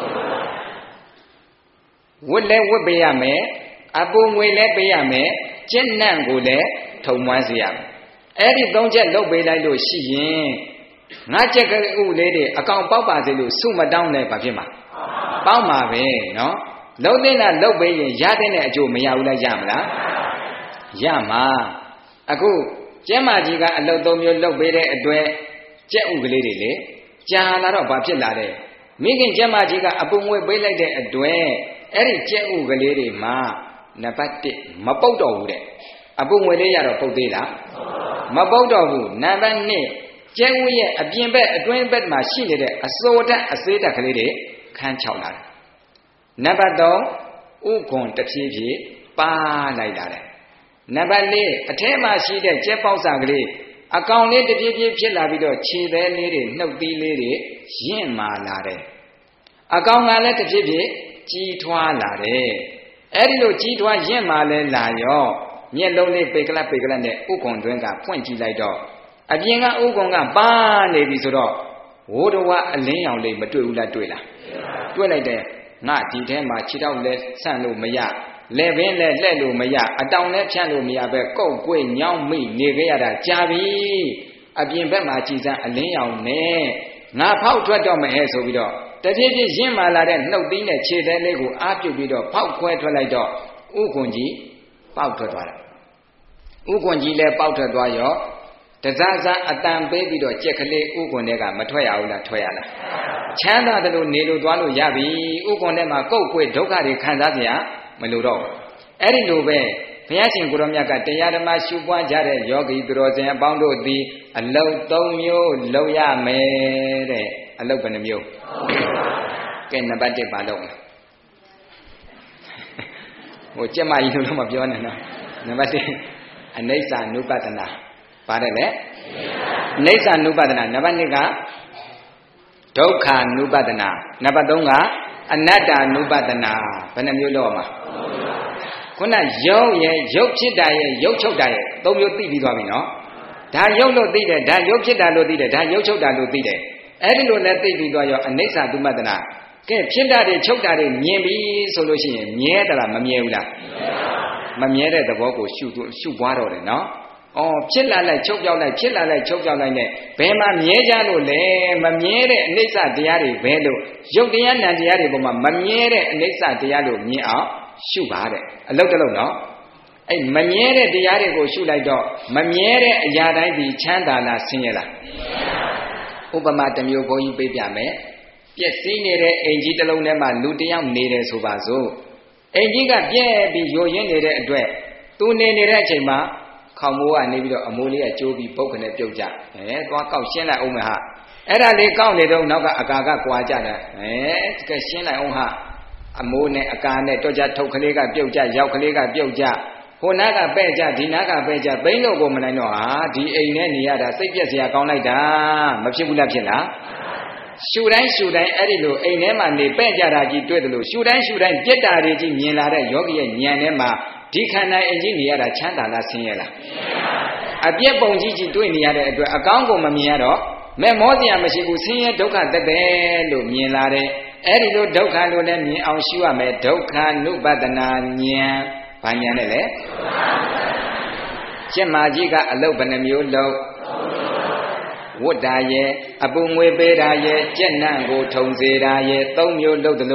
ဝတ်လဲဝတ်ပေးရမယ်အပူငွေလဲပေးရမယ်ကျက်နန့်ကိုလည်းထုံမှန်းစေရမယ်အဲ့ဒီ၃ချက်လုပ်ပေးလိုက်လို့ရှိရင်ငါကြက်ကဥလေးတွေအကောင်ပေါက်ပါစေလို့စုမတောင်းနဲ့ဘာဖြစ်မှာပေါက်မှာပဲနော်လုံးသိတာလုတ်ပေးရင်ရတဲ့အကျိုးမရဘူးလားရမလားရမှာအခုကျမ်းမာကြီးကအလုတ်၃မျိုးလုတ်ပေးတဲ့အတွက်ကြက်ဥကလေးတွေလေကြာလာတော့ဘာဖြစ်လာလဲမိခင်ကျမ်းမာကြီးကအပူငွေပေးလိုက်တဲ့အတွက်အဲ့ဒီကြက်ဥကလေးတွေမှာနံပါတ်1မပုတ်တော့ဘူးတဲ့အပူငွေလေးရတော့ပုတ်သေးလားမပုတ်တော့ဘူးနံပါတ်2ကျက်ဥရဲ့အပြင်ဘက်အတွင်းဘက်မှာရှိနေတဲ့အစိုးဓာတ်အစေးဓာတ်ကလေးတွေခန်းချောက်လာတယ်နံပါတ်3ဥကွန်တဖြည်းဖြည်းပါလိုက်လာတယ်နံပါတ်4အထဲမှာရှိတဲ့ကျက်ပေါက်စာကလေးအကောင်လေးတဖြည်းဖြည်းဖြစ်လာပြီးတော့ခြေသေးလေးတွေနှုတ်သီးလေးတွေရင့်မာလာတယ်အကောင်ကလည်းတဖြည်းဖြည်းကြီးထွားလာတယ်အဲ့ဒီလိုကြီးထွားရင့်မာလဲလာရောမျက်လုံးလေးပေကလတ်နဲ့ဥကွန်တွင်းကဖွင့်ကြည့်လိုက်တော့အပြင်ကဥကွန်ကပါနေပြီဆိုတော့ဝိုးတော်အလင်းရောင်လေးမတွေ့ဘူးလားတွေ့လားတွေ့လိုက်တယ်ငါဒီထဲမှာခြေထောက်လဲဆန့်လို့မရလက်ပင်လဲလှဲ့လို့မရအတောင်လဲဖြန့်လို့မရပဲကုတ်ကွေ့ညောင်းမိနေခဲ့ရတာကြာပြီအပြင်ဘက်မှာကြည်စမ်းအလင်းရောင်နဲ့ငါဖောက်ထွက်တော့မယ်ဆိုပြီးတော့တဖြည်းဖြည်းရင့်မာလာတဲ့နှုတ်သီးနဲ့ခြေသေးလေးကိုအားပြုတ်ပြီးတော့ဖောက်ခွဲထွက်လိုက်တော့ဥကွန်ကြီးပေါက်ထွက်သွားတာဥကွန်ကြီးလဲပေါက်ထွက်သွားရောတစားစားအတန်ပေးပြီးတော့ကြက်ကလေးဥကွန်တွေကမထွက်ရဘူးလားထွက်ရလားချမ်းသာတယ်လို့နေလို့သွားလို့ရပြီဥကွန်ထဲမှာကုတ်ကွေ့ဒုက္ခတွေခံစားကြရမလို့တော့အဲ့ဒီလိုပဲဘုရားရှင်ကိုရောမြတ်ကတရားဓမ္မရှုပွားကြတဲ့ယောဂီသူတော်စင်အပေါင်းတို့သည်အလုတ်၃မျိုးလုပ်ရမယ်တဲ့အလုတ်ဘယ်နှမျိုးကဲနံပါတ်1ပါလို့ဟိုကျက်မကြီးလို့မပြောနဲ့နော်နံပါတ်1အနိစ္စ ानु ပဒနာပါတယ်လေအနိစ္စ ानु ပဒနာနံပါတ်2ကဒုက္ခ ानु ပဒနာနံပါတ်3ကအနတ္တ ानु ပဒနာဘယ်နှမျိုးလောက်မှာခုနရုပ်ရဲ့ရုပ်ဖြစ်တာရဲ့ရုပ်ချုပ်တာရဲ့၃မျိုးသိပြီးသွားပြီနော်ဒါရုပ်လို့သိတယ်ဒါရုပ်ဖြစ်တာလို့သိတယ်ဒါရုပ်ချုပ်တာလို့သိတယ်အဲ့ဒီလိုနဲ့သိပြီးသွားရောအနိစ္စ ानु ပဒနာကဲဖြစ်တာတွေချုပ်တာတွေမြင်ပြီဆိုလို့ရှိရင်မြဲသလားမမြဲဘူးလားမမြဲတဲ့သဘောကိုရှုပွားတော့တယ်နော်ဖြစ်လာလိုက်ချုပ်ပြောက်လိုက်ဖြစ်လာလိုက်ချုပ်ပြောက်လိုက်နဲ့ဘယ်မှာမြဲကြလို့လဲမမြဲတဲ့အနိစ္စတရားတွေပဲလို့ရုပ်တရားနာတရားတွေပေါ်မှာမမြဲတဲ့အနိစ္စတရားလို့မြင်အောင်ရှုပါတဲ့အလုတ်တလုံးနော်အဲ့မမြဲတဲ့တရားတွေကိုရှုလိုက်တော့မမြဲတဲ့အရာတိုင်းဒီချမ်းသာလားဆင်းရဲလားဥပမာတစ်မျိုးဘုန်းကြီးပေးပြမယ်ပျက်စီးနေတဲ့အိမ်ကြီးတစ်လုံးထဲမှာလူတစ်ယောက်နေတယ်ဆိုပါစို့အိမ်ကြီးကပြဲပြီးယိုရင်းနေတဲ့အတွက်သူနေနေတဲ့အချိန်မှာခေါင်မိုးကနေပြီးတော့အမိုးလေးကကျိုးပြီးပုတ်ခနဲ့ပြုတ်ကြသွားကောက်ရှင်းလိုက်အောင်မဟာအဲ့ဒါလေးကောက်နေတော့နောက်ကအကာကကွာကြတယ်ကဲရှင်းလိုက်အောင်ဟာအမိုးနဲ့အကာနဲ့တော့ကြထုတ်ကလေးကပြုတ်ကြရောက်ကလေးကပြုတ်ကြဟိုနားကပဲ့ကြဒီနားကပဲ့ကြသိမ့်လို့ကိုမနိုင်တော့ဟာဒီအိမ်နဲ့နေရတာစိတ်ပြက်စရာကောင်းလိုက်တာမဖြစ်ဘူးလားဖြစ်လားရှူတိုင်းအဲ့ဒီလိုအိမ်ထဲမှာနေပဲ့ကြတာကြီးတွေ့တယ်လို့ရှူတိုင်းပြက်တာတွေကြီးမြင်လာတဲ့ယောဂီရဲ့ဉာဏ်ထဲမှာဒီခန္ဓာအိမ်ကြီးနေရတာချမ်းသာလားဆင်းရဲလားအပြက်ပုံကြီးတွေ့နေရတဲ့အတွက်အကောင်းကိုမမြင်ရတော့မဲ့မောစရာမရှိဘူးဆင်းရဲဒုက္ခတက်တယ်လို့မြင်လာတယ်အဲ့ဒီလိုဒုက္ခလို့လည်းမြင်အောင်ရှုရမယ်ဒုက္ခ ानु ပဒနာဉာဏ်ဘာဉာဏ်နဲ့လဲကျက်မာကြီးကအလုတ်ဘယ်နှမျိုးလုံးဝတ်တာရဲ့အပူငွေပေးတာရဲ့ကြက်နန့်ကိုထုံစေတာရဲ့၃မျိုးလုံးသလို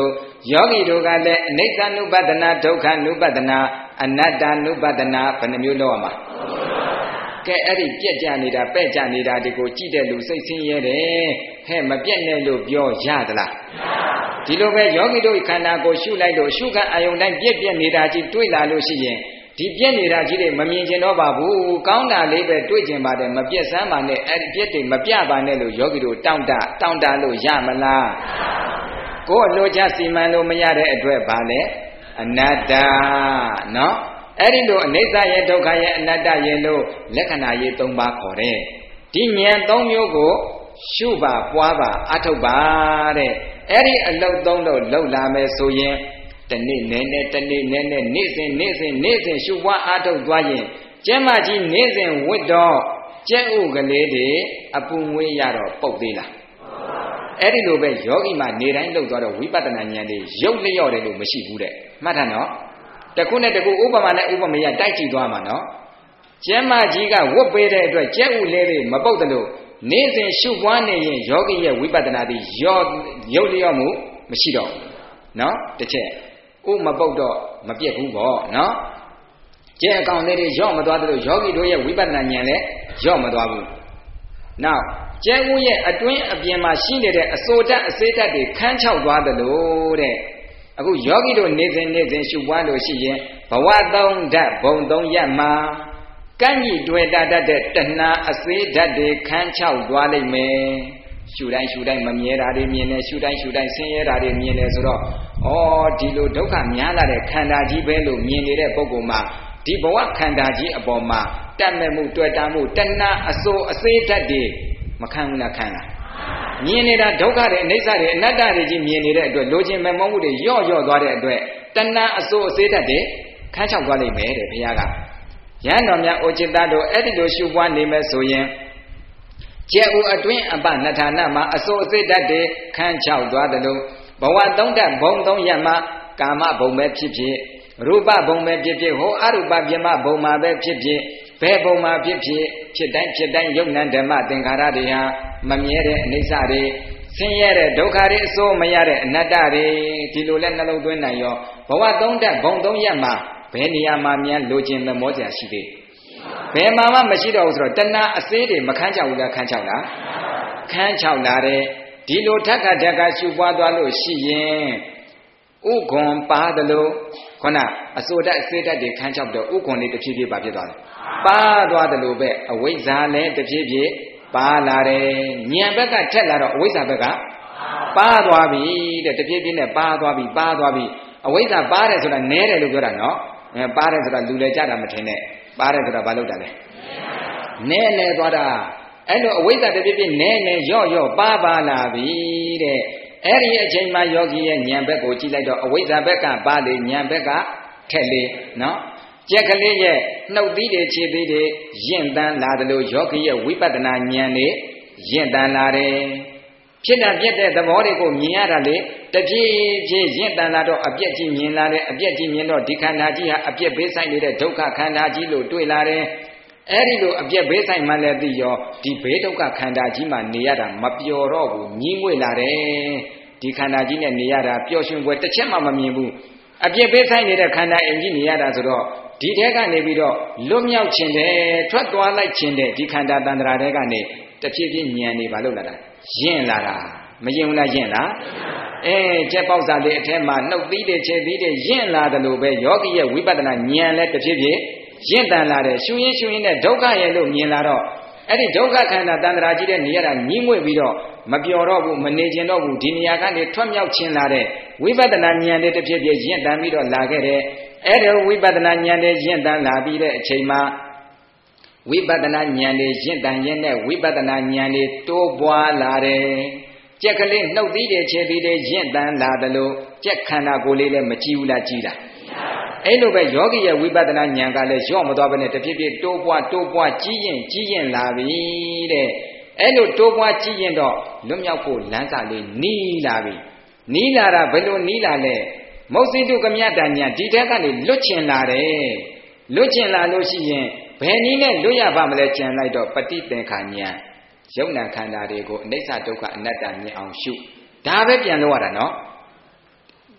ယောဂီတို့ကလည်းအနိစ္စ ानु ပဒနာဒုက္ခ ानु ပဒနာအနတ္တ ानु ပဒနာဘယ်နှမျိုးလောက်ရမှာကဲအဲ့ဒီပြက်ကြနေတာပဲ့ကြနေတာဒီကိုကြည့်တဲ့လူစိတ်ဆင်းရဲတယ်ဟဲ့မပြက်နဲ့လို့ပြောရသလားဒီလိုပဲယောဂီတို့ခန္ဓာကိုရှုလိုက်လို့ရှုခအာယုန်တိုင်းပြက်နေတာကြီးတွေ့လာလို့ရှိရင်ဒီပြက်နေတာကြီးတွေမမြင်ကျင်တော့ပါဘူးကောင်းတာလေးပဲတွေ့ကျင်ပါတယ်မပြက်စမ်းပါနဲ့အဲ့ဒီပြက်တွေမပြပါနဲ့လို့ယောဂီတို့တောင့်တလို့ရမလားကိုယ်လိုချစီမံလို့မရတဲ့အတွက်ဗာလဲအနတ္တနော်အဲ့ဒီလိုအနိစ္စရဲ့ဒုက္ခရဲ့အနတ္တရဲ့လို့လက္ခဏာရေး၃ပါးခေါ်တယ်ဒီဉာဏ်၃မျိုးကိုရှုပါပွားပါအထုတ်ပါတဲ့အဲ့ဒီအလုပ်၃လို့လှုပ်လာမယ်ဆိုရင်တနေ့နဲ့တနေ့နဲ့နေ့စဉ်ရှုပွားအထုတ်သွားရင်ကျမ်းမာကြီးနေ့စဉ်ဝတ်တော့ကျဲဥကလေးတွေအပူငွေးရတော့ပုတ်သေးလားအဲ့ဒီလိုပဲယောဂီမှာနေတိုင်းလှုပ်သွားတော့ဝိပဿနာဉာဏ်တွေရုပ်လျော့တယ်လို့မရှိဘူးတဲ့မှတ်ထားနော်တခုနဲ့တခုဥပမာနဲ့ဥပမာရတိုက်ကြည့်သွားမှာနော်ကျမ်းမာကြီးကဝတ်ပေးတဲ့အတွက်ကျဲဥလေးတွေမပုတ်တယ်လို့နေ့စဉ်ရှုပွားနေရင်ယောဂီရဲ့ဝိပဿနာတွေရုပ်လျော့မှုမရှိတော့နော်တစ်ချက်ဥမပုတ်တော့မပြည့်ဘူးပေါ့နော်ကျဲအကောင်လေးတွေရော့မသွားတယ်လို့ယောဂီတို့ရဲ့ဝိပဿနာဉာဏ်လည်းရော့မသွားဘူးနောက်ကျဲဥရဲ့အတွင်းအပြင်မှာရှိနေတဲ့အစိုးဓာတ်အစေဓာတ်တွေခန်းချောက်သွားတယ်လို့တဲ့အခုယောဂီတို့နေ့စဉ်ရှုပွားလို့ရှိရင်ဘဝသုံးဓာတ်ဘုံသုံးရပ်မှာကန့်ကြီးတွေ့တတ်တဲ့တဏှာအစေဓာတ်တွေခန်းချောက်သွားလိမ့်မယ်ရှုတိုင်းမမြဲတာတွေမြင်တယ်ရှုတိုင်းဆင်းရဲတာတွေမြင်တယ်ဆိုတော့ဩဒီလိုဒုက္ခများလာတဲ့ခန္ဓာကြီးပဲလို့မြင်နေတဲ့ပုဂ္ဂိုလ်မှာဒီဘဝခန္ဓာကြီးအပေါ်မှာတတ်မဲ့မှုတွေ့တာမှုတဏှာအစိုးအစေဓာတ်တွေမခံဘူးလားခံလားမြင်နေတာဒုက္ခတွေအနိစ္စတွေအနတ္တတွေကြီးမြင်နေတဲ့အတွက်လိုချင်မဲ့မမှုတွေယော့သွားတဲ့အတွက်တဏှာအစိုးအစေဓာတ်တွေခန်းချောက်သွားလိမ့်မယ်တဲ့ဘုရားကရဟန်းတော်များအိုจิตတို့အဲ့ဒီလိုရှုပွားနေမယ်ဆိုရင်ကျဲဥအတွင်းအပနထာနမှာအစိုးအစေဓာတ်တွေခန်းချောက်သွားတယ်လို့ဘဝသုံးဓာတ်ဘုံသုံးရပ်မှာကာမဘုံပဲဖြစ်ဖြစ်ရူပဘုံပဲဖြစ်ဖြစ်ဟောအရူပပြမဘုံမှာပဲဖြစ်ဖြစ်ဘယ်ဘုံမှာဖြစ်တိုင်းယုတ်နံဓမ္မသင်္ခါရတွေဟာမမြဲတဲ့အနိစ္စတွေဆင်းရဲတဲ့ဒုက္ခတွေအစိုးမရတဲ့အနတ္တတွေဒီလိုလဲနှလုံးသွင်းနိုင်ရောဘဝသုံးဓာတ်ဘုံသုံးရပ်မှာဘယ်နေရာမှာများလိုချင်သမောစရာရှိသေးဘယ်မှာမှမရှိတော့ဘူးဆိုတော့တဏှာအစေးတွေမခန်းချဘူးလားခန်းချလားခန်းချလာတယ်ဒီလိုထက်ခါရှုပွားသွားလို့ရှိရင်ဥက္ခွန်ပါတယ်လို့ခုနအစိုးဓာတ်အစေးဓာတ်တွေခန်းချတော့ဥက္ခွန်လေးတစ်ဖြည်းဖြည်းပါဖြစ်သွားတယ်ပါသွားတယ်လို့ပဲအဝိဇ္ဇာလည်းတစ်ဖြည်းဖြည်းပါလာတယ်ဉာဏ်ဘက်ကထက်လာတော့အဝိဇ္ဇာဘက်ကပါသွားပြီတဲ့တစ်ဖြည်းဖြည်းနဲ့ပါသွားပြီအဝိဇ္ဇာပါတယ်ဆိုတာနဲတယ်လို့ပြောတာနော်ပါတယ်ဆိုတာလူလေကြတာမထင်နဲ့ပါတယ်ဆိုတာဘာလို့တာလဲနဲသွားတာအဲ့လိုအဝိဇ္ဇာတစ်ဖြည်းဖြည်းနဲရော့ပါလာပြီတဲ့အဲ့ဒီအချိန်မှာယောဂီရဲ့ဉာဏ်ဘက်ကိုကြည့်လိုက်တော့အဝိဇ္ဇာဘက်ကပါလေဉာဏ်ဘက်ကထက်လေနော်ကြက်ကလေးရဲ့နှုတ်သီးတွေခြေသီးတွေရင့်တန်းလာတယ်လို့ယောဂီရဲ့ဝိပဿနာဉာဏ်တွေရင့်တန်းလာတယ်ဖြစ်တာပြက်တဲ့သဘောတွေကိုမြင်ရတာလေတဖြည်းဖြည်းရင့်တန်းလာတော့အပြက်ကြီးမြင်လာတယ်အပြက်ကြီးမြင်တော့ဒီခန္ဓာကြီးဟာအပြက်ဘေးဆိုင်နေတဲ့ဒုက္ခခန္ဓာကြီးလို့တွေ့လာတယ်အဲ့ဒီလိုအပြက်ဘေးဆိုင်မှလည်းသိရောဒီဘေးဒုက္ခခန္ဓာကြီးမှာနေရတာမပျော်တော့ဘူးညှိငွေ့လာတယ်ဒီခန္ဓာကြီးနဲ့နေရတာပျော်ရွှင်ပွဲတစ်ချက်မှမမြင်ဘူးအပြက်ဘေးဆိုင်နေတဲ့ခန္ဓာအိမ်ကြီးနေရတာဆိုတော့ဒီထဲကနေပြီးတော့လွတ်မြောက်ခြင်းတယ်ထွက်သွားလိုက်ခြင်းတယ်ဒီခန္ဓာတန္တရာထဲကနေတဖြည်းဖြည်းဉာဏ်နေပါလို့လာတာယဉ်လာတာမယဉ်ဘူးလားယဉ်လားကျက်ပေါက်စာလေးအထက်မှာနှုတ်သီးတွေခြေသီးတွေယဉ်လာတယ်လို့ပဲယောဂီရဲ့ဝိပဿနာဉာဏ်လည်းတဖြည်းဖြည်းရင့်တန်လာတယ်ရှုရင်းနဲ့ဒုက္ခရဲ့လို့မြင်လာတော့အဲ့ဒီဒုက္ခခန္ဓာတန္တရာကြီးတဲ့နေရတာညှိငွေ့ပြီးတော့မပျော်တော့ဘူးမနေကျင်တော့ဘူးဒီနေရာကနေထွက်မြောက်ခြင်းလာတဲ့ဝိပဿနာဉာဏ်လေးတစ်ဖြည်းဖြည်းရင့်တန်ပြီးတော့လာခဲ့တယ်အဲ့ဒီဝိပဿနာဉာဏ်လေးရင့်တန်လာပြီးတဲ့အချိန်မှာဝိပဿနာဉာဏ်လေးရင့်တန်ရင်းနဲ့ဝိပဿနာဉာဏ်လေးတိုးပွားလာတယ်ကြက်ကလေးနှုတ်သီးတွေခြေသီးတွေရင့်တန်လာတယ်လို့ကြက်ခန္ဓာကိုယ်လေးလည်းမကြည့်ဘူးလားကြည့်တာအဲ့လိုပဲယောဂီရဲ့ဝိပဿနာဉာဏ်ကလည်းရော့မသွားဘဲနဲ့တဖြည်းဖြည်းတိုးပွားကြီးရင်လာပြီတဲ့အဲ့လိုတိုးပွားကြီးရင်တော့လွတ်မြောက်ဖို့လမ်းစာလေးနီးလာပြီနီးလာတာဘယ်လိုနီးလာလဲမௌစိတုကမြတဉာဏ်ဒီထက်ကနေလွတ်ချင်လာတယ်လွတ်ချင်လာလို့ရှိရင်ဘယ်နည်းနဲ့လွတ်ရပါမလဲကြံလိုက်တော့ပฏิသင်္ခာဉာဏ်ယုံနာခန္ဓာတွေကိုအနိစ္စဒုက္ခအနတ္တမြင်အောင်ရှုဒါပဲပြန်လို့ရတာနော်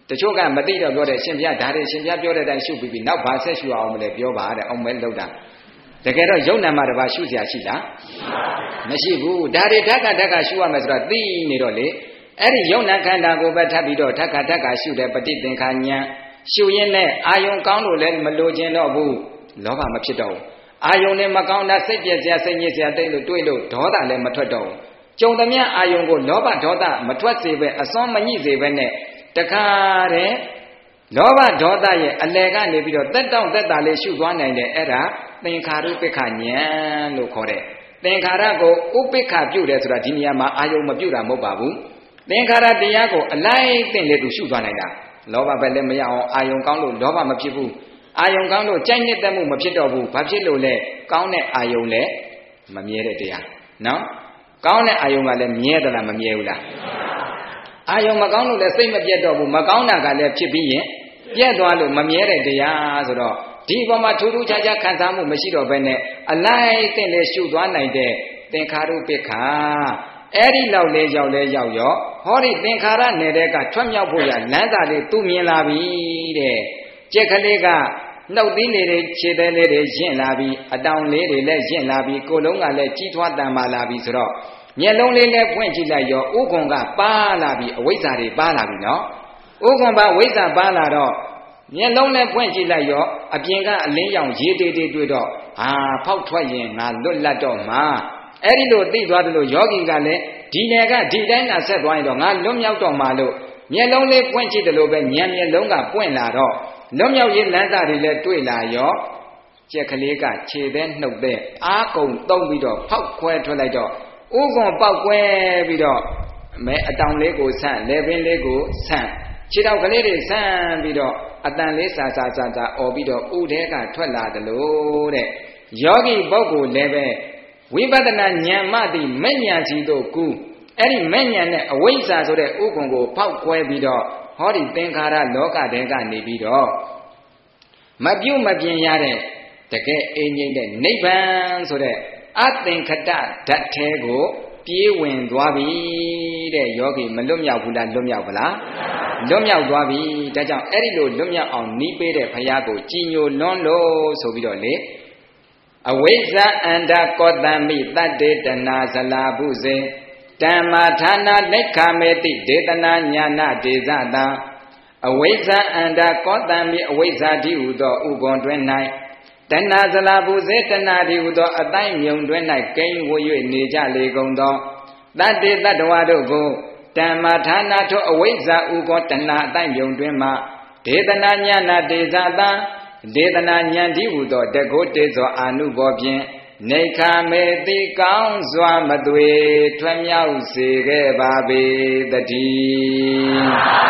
တချို့ကမသိတော့ပြောတယ်ရှင်ပြဒါတွေရှင်ပြပြောတဲ့အတိုင်းရှုပြီးနောက်ဘာဆက်ရှုအောင်မလဲပြောပါတဲ့အောင်မဲလောက်တာတကယ်တော့ယုံနာမှာတပါရှုစရာရှိလားမရှိဘူးဒါတွေဓက္ကရှုရမယ်ဆိုတော့သိနေတော့လေအဲ့ဒီယုံနာခန္ဓာကိုပဲထပ်ပြီးတော့ဓက္ကရှုတဲ့ပฏิသင်္ခာဉာဏ်ရှုရင်းနဲ့အာယုံကောင်းလို့လည်းမလိုချင်တော့ဘူးလောဘမဖြစ်တော့ဘူးအာယုံနဲ့မကောင်းတာစိတ်ပြည့်စရာစိတ်ညစ်စရာတိတ်လို့တွေးလို့ဒေါသလည်းမထွက်တော့ဘူးကြုံသမျှအာယုံကိုလောဘဒေါသမထွက်စေပဲအစွမ်းမညှိစေပဲနဲ့တခါတည်းလောဘဒေါသရဲ့အလယ်ကနေပြီးတော့တက်တောင့်တက်တာလေးရှုသွားနိုင်တယ်အဲ့ဒါသင်္ခါရုပ္ပခဉာဏ်လို့ခေါ်တယ်သင်္ခါရကိုဥပ္ပခပြုတယ်ဆိုတာဒီနေရာမှာအာယုံမပြုတာမဟုတ်ပါဘူးသင်္ခါရတရားကိုအလိုက်သင်လေသူရှုသွားနိုင်တာလောဘပဲလည်းမရအောင်အာယုံကောင်းလို့လောဘမဖြစ်ဘူးအာယုံကောင်းလို့ကြိုက်နှစ်သက်မှုမဖြစ်တော့ဘူးဘာဖြစ်လို့လဲကောင်းတဲ့အာယုံလည်းမမြဲတဲ့တရားနော်ကောင်းတဲ့အာယုံကလည်းမြဲသလားမမြဲဘူးလားအာယုံမကောင်းလို့လည်းစိတ်မပြတ်တော့ဘူးမကောင်းတာကလည်းဖြစ်ပြီးရင်ပြတ်သွားလို့မမြဲတဲ့တရားဆိုတော့ဒီဘမှာထူးထူးခြားခြားခံစားမှုမရှိတော့ဘဲနဲ့အလိုက်သင်လေရှုသွားနိုင်တဲ့သင်္ခါရုပ္ပခါအဲ့ဒီလောက်လဲရောက်ရောဟောဒီသင်္ခါရနယ်တဲ့ကထွက်မြောက်ဖို့ရလမ်းစာလေးသူမြင်လာပြီတဲ့ကြက်ကလေးကနှုတ်သီးလေးတွေခြေသေးလေးတွေရင့်လာပြီအတောင်လေးတွေလည်းရင့်လာပြီကိုယ်လုံးကလည်းကြီးထွားတန်မာလာပြီဆိုတော့မျက်လုံးလေးလည်းဖွင့်ကြည့်လိုက်ရောဥက္ကွန်ကပါလာပြီအဝိဇ္ဇာတွေပါလာပြီနော်ဥက္ကွန်ပါဝိဇ္ဇာပါလာတော့မျက်လုံးနဲ့ဖွင့်ကြည့်လိုက်ရောအပြင်ကအလင်းရောင်ရေးတေးတေးတွေ့တော့ဖောက်ထွက်ရင်ငါလွတ်လပ်တော့မှာအဲ့ဒီလိုသိသွားတယ်လို့ယောဂီကလည်းဒီနယ်ကဒီတိုင်းသာဆက်သွားရင်တော့ငါလွတ်မြောက်တော့မှာလို့မျက်လုံးလေးပွင့်ကြည့်တယ်လို့ပဲဉာဏ်မျက်လုံးကပွင့်လာတော့လွတ်မြောက်ရေးလမ်းစာတွေလည်းတွေ့လာရောကြက်ကလေးကခြေသေးနှုတ်သေးအားကုန်သုံးပြီးတော့ဖောက်ခွဲထွက်လိုက်တော့ဥက္ကွန်ပေါက်ကွဲပြီးတော့မဲအတောင်လေးကိုဆန့်လေပင်လေးကိုဆန့်ခြေထောက်ကလေးတွေဆန့်ပြီးတော့အတန်လေးစာအော်ပြီးတော့ဥထဲကထွက်လာတယ်လို့တဲ့ယောဂီပုဂ္ဂိုလ်လည်းပဲဝိပဿနာဉာဏ်မှသည်မဲ့ဉာဏ်စီတို့ကူအဲ့ဒီမဲ့ဉာဏ်နဲ့အဝိဇ္ဇာဆိုတဲ့ဥက္ကွန်ကိုဖောက်ခွဲပြီးတော့ဟောဒီသင်္ခါရလောကတဲကနေပြီးတော့မပြုတ်မပြင်းရတဲ့တကယ်အငြိမ့်တဲ့နိဗ္ဗာန်ဆိုတဲ့အသင်္ခတဓာတ်ထဲကိုပြေးဝင်သွားပြီတဲ့ယောဂီမလွတ်မြောက်ဘူးလားလွတ်မြောက်ပါလားလွတ်မြောက်သွားပြီဒါကြောင့်အဲ့ဒီလိုလွတ်မြောက်အောင်နီးပေးတဲ့ဘုရားကိုကြည်ညိုလွန်းလို့ဆိုပြီးတော့လေအဝိဇ္ဇအန္တကောတံမိတတ္တေတနာဇလာဘုဇေဓမ္မာဌာနာနိက္ခမေတိဒေသနာညာနာဒေဇတံအဝိဇ္ဇအန္တကောတံမိအဝိဇ္ဇာတိဟုသောဥဂုံတွင်၌တဏှာဇလာဘုဇေတဏှာတိဟုသောအတိုင်းမြုံတွင်၌ကိန်းဝွ၍နေကြလေကုန်သောတတ္တေတတ္တဝါတို့ကိုဓမ္မာဌာနာထိုအဝိဇ္ဇာဥကောတဏှာအတိုင်းမြုံတွင်မှဒေသနာညာနာဒေဇတံဒေသနာဉာဏ်တိဟုသောတကုတေဇောအာနုဘောဖြင့်နေခာမေတိကောင်းစွာမသွေထွက်မြောက်စေခဲ့ပါပေတည်း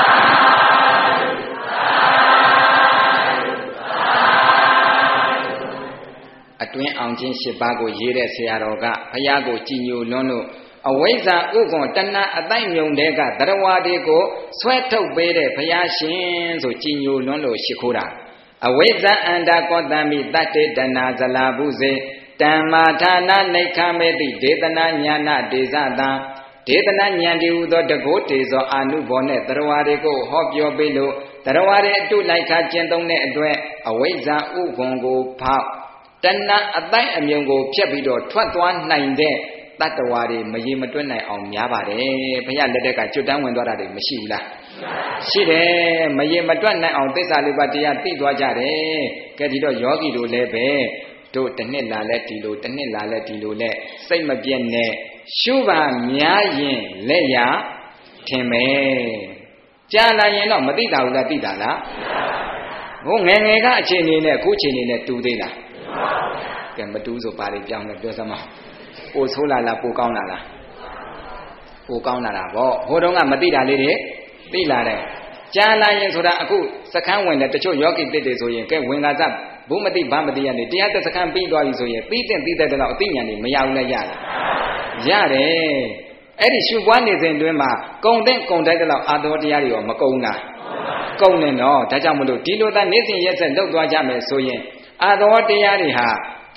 အတွင်းအောင်ခြင်း၈ပါးကိုရေးတဲ့ဆရာတော်ကဘုရားကိုကြည်ညိုလွန်းလို့အဝိဇ္ဇာဥက္ကွန်တဏှာအတိုင်းမြုံတဲ့ကသရဝါတွေကိုဆွဲထုတ်ပေးတဲ့ဘုရားရှင်ဆိုကြည်ညိုလွန်းလို့ရှိခိုးတာအဝိဇ္ဇအန္တကောတံမိတတ္တေတနာဇလာဘုဇေဓမ္မာဌာနာနိက္ခမေတိဒေသနာညာနာဒေဇတံဒေသနာဉာဏ်တည်ဟူသောတကုတေဇောအာနုဘောနဲ့သရဝါတွေကိုဟောပြောပေးလို့သရဝါတွေအတုလိုက်ခါကျင့်သုံးတဲ့အတွက်အဝိဇ္ဇာဥက္ကွန်ကိုဖောက်တဏှာအတိုင်းအမြုံကိုဖြတ်ပြီးတော့ထွက်သွားနိုင်တဲ့တတ္တဝါတွေမရေမတွက်နိုင်အောင်များပါတယ်ဘုရားလက်ထက်ကကျွတ်တန်းဝင်သွားတာတွေမရှိဘူးလားရှိတယ်မရေမတွက်နိုင်အောင်သစ္စာလေးပါးတရားသိသွားကြတယ်ကဲဒီတော့ယောဂီတို့လည်းပဲတို့တစ်နှစ်လာလဲဒီလိုတစ်နှစ်လာလဲဒီလိုလဲစိတ်မပြည့်နဲ့ရှုပါများရင်လက်ရထင်မယ်ကြာလာရင်တော့မသိတာဘူးလားသိတာလားဟိုငယ်ငယ်ကအခြေအနေနဲ့အခုအခြေအနေနဲ့တူသေးလားကဲမတူဆိုပါလေပြောင်းလဲပြောစမ်းမပိုဆိုးလာလားပိုကောင်းလာလားပိုကောင်းလာတာဗောဟိုတုန်းကမသိတာလေးတွေသိလာတယ်ကြာလာရင်ဆိုတာအခုစခန်းဝင်တဲ့တချို့ယောဂီတစ်တွေဆိုရင်ကဲဝင်လာစဘုမသိဘာမသိရနေတရားသက်စခန်းပြီးသွားပြီဆိုရင်သိတဲ့တော့အသိဉာဏ်တွေမရဘူးလဲရလားရတယ်အဲ့ဒီရှုပွားနေစဉ်တွင်မှာကုံတဲ့ကုံတိုက်တဲ့လောက်အာတော်တရားတွေရောမကုံလားကုံနေတော့ဒါကြောင့်မလို့ဒီလိုသာနေ့စဉ်ရက်ဆက်လောက်သွားကြမယ်ဆိုရင်အာတော်တရားတွေဟာ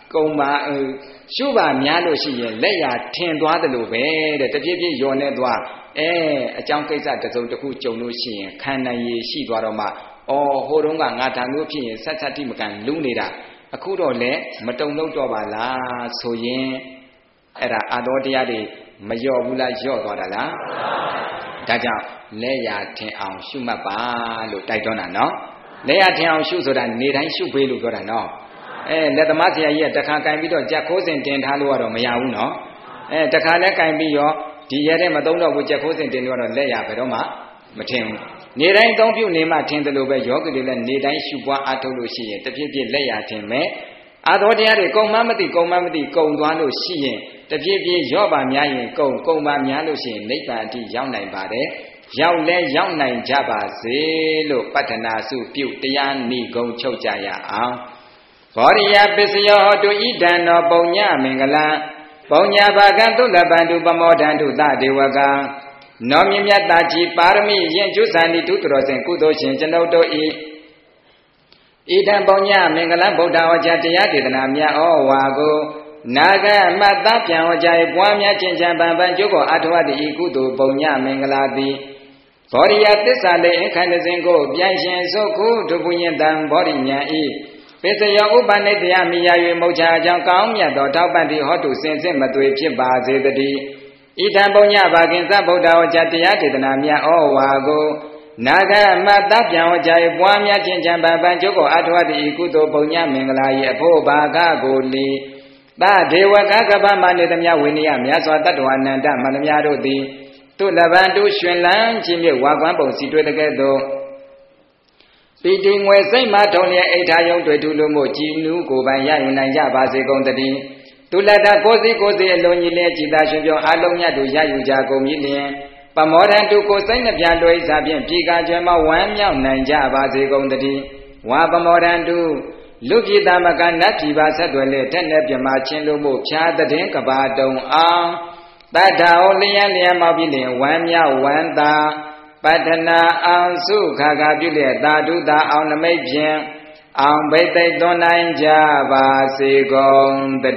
ကုံပါရှုပါများလို့ရှိရင်လက်ရထင်သွားတယ်လို့ပဲတဲ့တပြည့်ပြည့်ယောနေသွားအကြောင်းကိစ္စတစ်စုံတစ်ခုကြုံလို့ရှိရင်ခံနိုင်ရရှိသွားတော့မှဟိုတုန်းကငါဒါမျိုးဖြစ်ရင်ဆက်တိမကန်လူးနေတာအခုတော့လည်းမတုံလို့တော့ပါလားဆိုရင်အဲ့ဒါအာတော်တရားတွေမလျော့ဘူးလားလျော့သွားတာလားဒါကြောင့်လက်ရထင်အောင်ရှုမှတ်ပါလို့တိုက်တွန်းတာနော်လက်ရထင်အောင်ရှုဆိုတာနေတိုင်းရှုပေးလို့ပြောတာနော်လက်သမားဆရာကြီးကတခါကင်ပြီးတော့ကြက်ခိုးစင်တင်ထားလို့ကတော့မရဘူးနော်တခါလဲကင်ပြီးရောဒီရဲတဲ့မသုံးတော့ဘူးကြက်ခိုးစင်တင်လို့ကတော့လက်ရဘယ်တော့မှမထင်ဘူးနေတိုင်းသုံးပြုနေမှထင်တယ်လို့ပဲယောဂီတွေလည်းနေတိုင်းရှုပွားအားထုတ်လို့ရှိရင်တပြည့်ပြည့်လက်ရထင်မယ်အာသောတရားတွေကုံမှမသိကုံသွားလို့ရှိရင်တပြည့်ပြည့်ရော့ပါများရင်ကုံပါများလို့ရှိရင်နိဗ္ဗာန်အထိရောက်နိုင်ပါတယ်ရောက်လဲရောက်နိုင်ကြပါစေလို့ပတ္ထနာစုပြုတရားနိဂုံချုပ်ကြရအောင်ဘောရိယပစ္စယောဟောတုဣဒံနောပုံညမင်္ဂလံပုံညဘာကံသုလပန္တုပမောဒံတုသဒေဝကံနောမြမြတ်တာကြီးပါရမီရင်ကျွသန္တိတုတတော်စဉ်ကုသိုလ်ရှင်ကျွန်ုပ်တို့ဤဣဒံပုံညမင်္ဂလံဗုဒ္ဓဝါကျတရားဒေသနာမြတ်ဩဝါကိုနာဂမတ္တပြန်ဝကြ၏ပွားများခြင်းချံပံပံကျုပ်ကိုအထောက်အတည်ဤကုသိုလ်ပုံညမင်္ဂလာသည်ဘောရိယသစ္စာလေအခန္ဓစဉ်ကိုပြန်ရှင်စုခုဒုပုညတံဘောရိညာဤပစ္စယောဥပနိတယမိယာ၍မုတ်ချာကြောင့်ကောင်းမြတ်သောထောက်ပံ့သည့်ဟောတုစင်စစ်မသွေဖြစ်ပါစေတည်းဣဒံပုံညဘာကင်သဗုဒ္ဓဝါကျတရားဒေသနာမြတ်ဩဝါကိုနာဂမတ္တပြန်ဝကြ၏ပွားများခြင်းချံပံပံကျုပ်ကိုအထောက်အတည်ဤကုသိုလ်ပုံညမင်္ဂလာ၏အဖို့ဘာကကိုလီသဒေဝကကပ္ပမနေသမြဝိနည်းမြတ်စွာတတ္တဝါနန္ဒမန္တမြတို့သည်တုလဗံတုရွှင်လန်းခြင်းမြဝါကွမ်းပုံစီတွေ့တဲ့ကဲ့သို့ပီတိငွေစိတ်မှထုံလျက်အိဋ္ဌာယုံတွေ့ထုလို့မို့ကြည်နူးကိုပိုင်ရယူနိုင်ကြပါစေကုန်တည်းတုလတ္တကိုစီအလုံးကြီးလဲကြည်သာရှင်ပြောအလုံးမြတ်တို့ရယူကြကုန်ပြီလျင်ပမောဒံတုကိုစိတ်နှပြလွှဲစားဖြင့်ပြည်ကကျွမ်းမဝမ်းမြောက်နိုင်ကြပါစေကုန်တည်းဝါပမောဒံတုလူပြည်သားမကနတ်ပြည်ပါဆက်သွယ်လေထက်နဲ့ပြမချင်းလို့မို့ဖြားတဲ့ကဘာတုံအောင်တတ္ထာဟောလျံမောက်ပြီးလျင်ဝမ်းမြောက်ဝမ်းသာပတ္ထနာအောင်စုခါခါပြုလျက်သာဓုသာအောင်နမိတ်ဖြင့်အောင်ဘိသိက်သွန်နိုင်ကြပါစေကုန်တ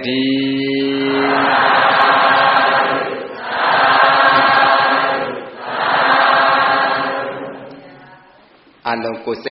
ည်းအလုံးကိုယ်စိတ်